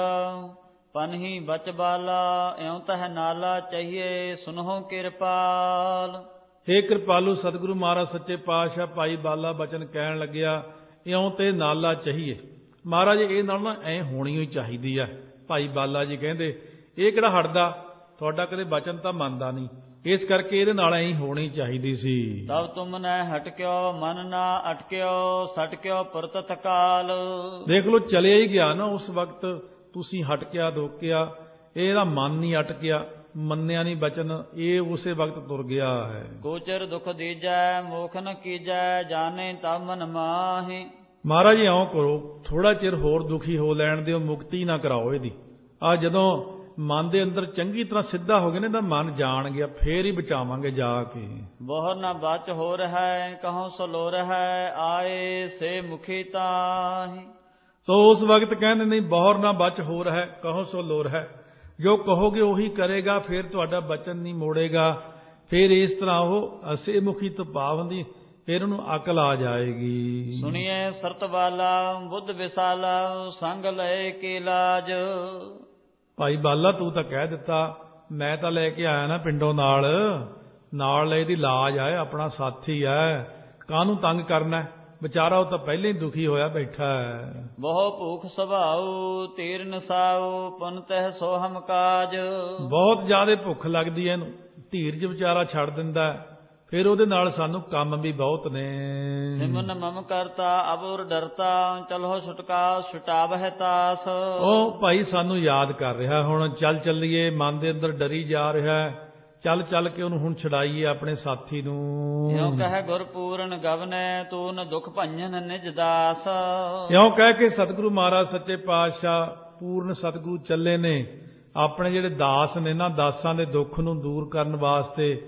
ਪਨਹੀ ਬਚ ਬਾਲਾ ਇਉਂ ਤਹ ਨਾਲਾ ਚਾਹੀਏ ਸੁਨਹੁ ਕਿਰਪਾਲ। ਹੇ ਕਿਰਪਾਲੂ ਸਤਿਗੁਰੂ ਮਹਾਰਾਜ ਸੱਚੇ ਪਾਤਸ਼ਾਹ ਭਾਈ ਬਾਲਾ ਬਚਨ ਕਹਿਣ ਲੱਗਿਆ, ਇਉਂ ਤੇ ਨਾਲਾ ਚਾਹੀਏ। ਮਹਾਰਾਜ ਇਹ ਨਾਲ ਨਾ ਐ ਹੋਣੀ ਹੀ ਚਾਹੀਦੀ ਆ। ਭਾਈ ਬਾਲਾ ਜੀ ਕਹਿੰਦੇ ਇਹ ਕਿਹੜਾ ਹਟਦਾ, ਤੁਹਾਡਾ ਕਦੇ ਬਚਨ ਤਾਂ ਮੰਨਦਾ ਨਹੀਂ, ਇਸ ਕਰਕੇ ਇਹਦੇ ਨਾਲ ਐਂ ਹੋਣੀ ਚਾਹੀਦੀ ਸੀ। ਤਬ ਤੁਮ ਨੇ ਹਟਕਿਓ ਮਨ ਨਾ ਅਟਕਿਓ ਸਟਕਿਓ ਪੁਰਤ ਕਾਲ। ਦੇਖ ਲੋ ਚਲਿਆ ਹੀ ਗਿਆ ਨਾ ਉਸ ਵਕਤ, ਤੁਸੀਂ ਹਟਕਿਆ ਦੋਕਿਆ, ਇਹਦਾ ਮਨ ਨਹੀਂ ਅਟਕਿਆ, ਮੰਨਿਆ ਨਹੀਂ ਬਚਨ, ਇਹ ਉਸੇ ਵਕਤ ਤੁਰ ਗਿਆ ਹੈ। ਗੋਚਰ ਦੁਖ ਦੀਜੈ ਮੋਖ ਨ ਕੀਜੈ ਜਾਣੇ ਤਾ ਮਨ ਮਾਹੀ। ਮਹਾਰਾਜ ਇਉਂ ਕਰੋ, ਥੋੜਾ ਚਿਰ ਹੋਰ ਦੁਖੀ ਹੋ ਲੈਣ ਦਿਓ, ਮੁਕਤੀ ਨਾ ਕਰਾਓ ਇਹਦੀ। ਆ ਜਦੋਂ ਮਨ ਦੇ ਅੰਦਰ ਚੰਗੀ ਤਰ੍ਹਾਂ ਸਿੱਧਾ ਹੋ ਗਿਆ ਨਾ, ਇਹਦਾ ਮਨ ਜਾਣ ਗਿਆ, ਫੇਰ ਹੀ ਬਚਾਵਾਂਗੇ ਜਾ ਕੇ। ਬਹੁਰ ਨਾ ਬਚ ਹੋ ਰਹਾ ਕਹੋ ਸਲੋ ਰਹਾ ਆਏ ਸੇ ਮੁਖੀ ਤਾਹੀ। ਸੋ ਉਸ ਵਕਤ ਕਹਿੰਦੇ ਨਹੀਂ, ਬਹੁਰ ਨਾ ਬਚ ਹੋ ਰਿਹਾ ਕਹੋ ਸੋ ਲੋ ਰਿਹਾ, ਜੋ ਕਹੋਗੇ ਉਹੀ ਕਰੇਗਾ, ਫਿਰ ਤੁਹਾਡਾ ਬਚਨ ਨਹੀਂ ਮੋੜੇਗਾ। ਫਿਰ ਇਸ ਤਰ੍ਹਾਂ ਉਹ ਅਸੇ ਮੁਖੀ ਤੋਂ ਭਾਵ ਹੁੰਦੀ, ਫਿਰ ਉਹਨੂੰ ਅਕਲ ਆ ਜਾਏਗੀ। ਸੁਣੀਏ ਸਰਤ ਵਾਲਾ ਬੁੱਧ ਵਿਸਾਲਾ ਸੰਗ ਲਏ ਕੀ ਲਾਜ। ਭਾਈ ਬਾਲਾ ਤੂੰ ਤਾਂ ਕਹਿ ਦਿੱਤਾ, ਮੈਂ ਤਾਂ ਲੈ ਕੇ ਆਇਆ ਨਾ ਪਿੰਡੋਂ ਨਾਲ, ਨਾਲ ਲੈ ਦੀ ਲਾਜ ਆਏ, ਆਪਣਾ ਸਾਥੀ ਹੈ, ਕਾਹਨੂੰ ਤੰਗ ਕਰਨਾ। ਵਿਚਾਰਾ ਉਹ ਤਾਂ ਪਹਿਲਾਂ ਹੀ ਦੁਖੀ ਹੋਇਆ ਬੈਠਾ ਹੈ। ਬਹੁ ਭੂਖ ਸੁਭਾਉ ਤੀਰ ਨਸਾਉ ਪੁਨ ਤਹਿ ਸੋ ਹਮ ਕਾਜ। ਬਹੁਤ ਜ਼ਿਆਦਾ ਭੁੱਖ ਲੱਗਦੀ ਹੈ ਇਹਨੂੰ, ਧੀਰਜ ਵਿਚਾਰਾ ਛੱਡ ਦਿੰਦਾ, ਫਿਰ ਉਹਦੇ ਨਾਲ ਸਾਨੂੰ ਕੰਮ ਵੀ ਬਹੁਤ ਨੇ। ਸਿਮਨ ਮਮ ਕਰਤਾ ਅਬੁਰ ਡਰਤਾ ਚਲੋ ਛੁਟਕਾ ਛੁਟਾਵ ਹੈ ਤਾਸ। ਉਹ ਭਾਈ ਸਾਨੂੰ ਯਾਦ ਕਰ ਰਿਹਾ, ਹੁਣ ਚੱਲ ਚੱਲੀਏ, ਮਨ ਦੇ ਅੰਦਰ ਡਰੀ ਜਾ ਰਿਹਾ, ਚੱਲ ਚੱਲ ਕੇ ਉਹਨੂੰ ਹੁਣ ਛਡਾਈਏ ਆਪਣੇ ਸਾਥੀ ਨੂੰ। ਇਉਂ ਕਹੇ ਗੁਰ ਪੂਰਨ ਗਵਨੈ ਤੂੰ ਨ ਦੁਖ ਭੰਜਨ ਨਿਜ ਦਾਸ। ਇਉਂ ਕਹਿ ਕੇ ਸਤਿਗੁਰੂ ਮਹਾਰਾਜ ਸੱਚੇ ਪਾਤਸ਼ਾਹ ਪੂਰਨ ਸਤਿਗੁਰੂ ਚੱਲੇ ਨੇ, ਆਪਣੇ ਜਿਹੜੇ ਦਾਸ ਨੇ ਨਾ, ਦਾਸਾਂ ਦੇ ਦੁੱਖ ਨੂੰ ਦੂਰ ਕਰਨ ਵਾਸਤੇ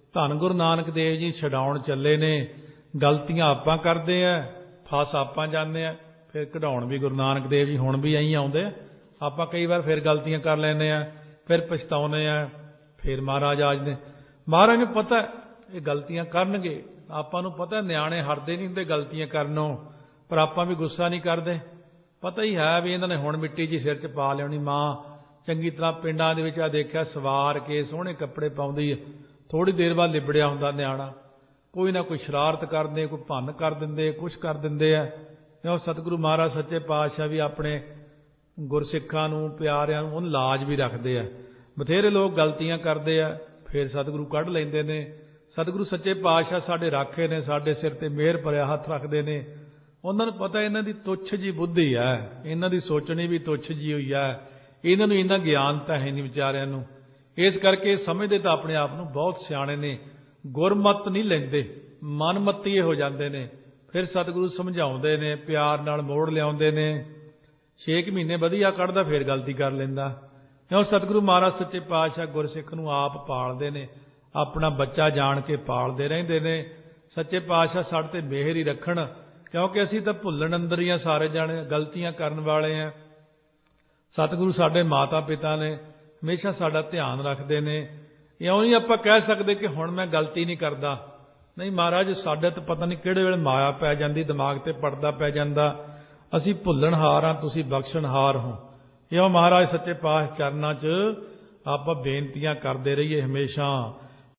ਧੰਨ ਗੁਰੂ ਨਾਨਕ ਦੇਵ ਜੀ ਛਡਾਉਣ ਚੱਲੇ ਨੇ। ਗਲਤੀਆਂ ਆਪਾਂ ਕਰਦੇ ਆ, ਫਸ ਆਪਾਂ ਜਾਂਦੇ ਆ, ਫਿਰ ਕਢਾਉਣ ਵੀ ਗੁਰੂ ਨਾਨਕ ਦੇਵ ਜੀ ਹੁਣ ਵੀ ਐਂ ਆਉਂਦੇ ਆ। ਆਪਾਂ ਕਈ ਵਾਰ ਫਿਰ ਗਲਤੀਆਂ ਕਰ ਲੈਂਦੇ ਆ, ਫਿਰ ਪਛਤਾਉਂਦੇ ਆ, ਫਿਰ ਮਹਾਰਾਜ ਆ ਜਾਂਦੇ। ਮਹਾਰਾਜ ਨੂੰ ਪਤਾ ਇਹ ਗਲਤੀਆਂ ਕਰਨਗੇ, ਆਪਾਂ ਨੂੰ ਪਤਾ ਨਿਆਣੇ ਹਟਦੇ ਨਹੀਂ ਹੁੰਦੇ ਗਲਤੀਆਂ ਕਰਨੋਂ, ਪਰ ਆਪਾਂ ਵੀ ਗੁੱਸਾ ਨਹੀਂ ਕਰਦੇ। ਪਤਾ ਹੀ ਹੈ ਵੀ ਇਹਨਾਂ ਨੇ ਹੁਣ ਮਿੱਟੀ ਜੀ ਸਿਰ 'ਚ ਪਾ ਲਿਆਉਣੀ। ਮਾਂ ਚੰਗੀ ਤਰ੍ਹਾਂ ਪਿੰਡਾਂ ਦੇ ਵਿੱਚ ਆ ਦੇਖਿਆ ਸਵਾਰ ਕੇ ਸੋਹਣੇ ਕੱਪੜੇ ਪਾਉਂਦੀ ਹੈ, ਥੋੜ੍ਹੀ ਦੇਰ ਬਾਅਦ ਲਿਬੜਿਆ ਹੁੰਦਾ ਨਿਆਣਾ। ਕੋਈ ਨਾ ਕੋਈ ਸ਼ਰਾਰਤ ਕਰਦੇ, ਕੋਈ ਭੰਨ ਕਰ ਦਿੰਦੇ, ਕੁਛ ਕਰ ਦਿੰਦੇ ਆ। ਕਿਉਂ ਸਤਿਗੁਰੂ ਮਹਾਰਾਜ ਸੱਚੇ ਪਾਤਸ਼ਾਹ ਵੀ ਆਪਣੇ ਗੁਰਸਿੱਖਾਂ ਨੂੰ ਪਿਆਰਿਆਂ ਨੂੰ ਉਹਨੂੰ ਲਾਜ ਵੀ ਰੱਖਦੇ ਆ। ਬਥੇਰੇ ਲੋਕ ਗਲਤੀਆਂ ਕਰਦੇ ਆ, ਫਿਰ ਸਤਿਗੁਰੂ ਕੱਢ ਲੈਂਦੇ ਨੇ। ਸਤਿਗੁਰੂ ਸੱਚੇ ਪਾਤਸ਼ਾਹ ਸਾਡੇ ਰਾਖੇ ਨੇ, ਸਾਡੇ ਸਿਰ ਤੇ ਮਿਹਰ ਭਰਿਆ ਹੱਥ ਰੱਖਦੇ ਨੇ। ਉਹਨਾਂ ਨੂੰ ਪਤਾ ਇਹਨਾਂ ਦੀ ਤੁੱਛ ਜੀ ਬੁੱਧੀ ਹੈ, ਇਹਨਾਂ ਦੀ ਸੋਚਣੀ ਵੀ ਤੁੱਛ ਜੀ ਹੋਈ ਹੈ, ਇਹਨਾਂ ਨੂੰ ਇੰਨਾ ਗਿਆਨ ਤਾਂ ਹੈ ਨਹੀਂ ਵਿਚਾਰਿਆਂ ਨੂੰ। ਇਸ ਕਰਕੇ ਸਮਝਦੇ ਤਾਂ ਆਪਣੇ ਆਪ ਨੂੰ ਬਹੁਤ ਸਿਆਣੇ ਨੇ, ਗੁਰਮਤ ਨਹੀਂ ਲੈਂਦੇ, ਮਨਮੱਤੀਏ ਹੋ ਜਾਂਦੇ ਨੇ। ਫਿਰ ਸਤਿਗੁਰੂ ਸਮਝਾਉਂਦੇ ਨੇ, ਪਿਆਰ ਨਾਲ ਮੋੜ ਲਿਆਉਂਦੇ ਨੇ। ਛੇ ਕੁ ਮਹੀਨੇ ਵਧੀਆ ਕੱਢਦਾ, ਫਿਰ ਗਲਤੀ ਕਰ ਲੈਂਦਾ। ਕਿਉਂ ਸਤਿਗੁਰੂ ਮਹਾਰਾਜ ਸੱਚੇ ਪਾਤਸ਼ਾਹ ਗੁਰਸਿੱਖ ਨੂੰ ਆਪ ਪਾਲਦੇ ਨੇ, ਆਪਣਾ ਬੱਚਾ ਜਾਣ ਕੇ ਪਾਲਦੇ ਰਹਿੰਦੇ ਨੇ। ਸੱਚੇ ਪਾਤਸ਼ਾਹ ਸਾਡੇ ਤੇ ਮਿਹਰ ਹੀ ਰੱਖਣ, ਕਿਉਂਕਿ ਅਸੀਂ ਤਾਂ ਭੁੱਲਣ ਅੰਦਰ ਹੀ ਆ ਸਾਰੇ ਜਾਣੇ, ਗਲਤੀਆਂ ਕਰਨ ਵਾਲੇ ਆ। ਸਤਿਗੁਰੂ ਸਾਡੇ ਮਾਤਾ ਪਿਤਾ ਨੇ, ਹਮੇਸ਼ਾ ਸਾਡਾ ਧਿਆਨ ਰੱਖਦੇ ਨੇ। ਇਉਂ ਨਹੀਂ ਆਪਾਂ ਕਹਿ ਸਕਦੇ ਕਿ ਹੁਣ ਮੈਂ ਗਲਤੀ ਨਹੀਂ ਕਰਦਾ। ਨਹੀਂ, ਮਹਾਰਾਜ ਸਾਡੇ ਤੇ ਪਤਾ ਨਹੀਂ ਕਿਹੜੇ ਵੇਲੇ ਮਾਇਆ ਪੈ ਜਾਂਦੀ, ਦਿਮਾਗ ਤੇ ਪੜਦਾ ਪੈ ਜਾਂਦਾ। ਅਸੀਂ ਭੁੱਲਣਹਾਰ ਹਾਂ, ਤੁਸੀਂ ਬਖਸ਼ਣਹਾਰ ਹੋ। ਇਉਂ ਮਹਾਰਾਜ ਸੱਚੇ ਪਾਤਸ਼ਾਹ ਚਰਨਾਂ 'ਚ ਆਪਾਂ ਬੇਨਤੀਆਂ ਕਰਦੇ ਰਹੀਏ ਹਮੇਸ਼ਾ।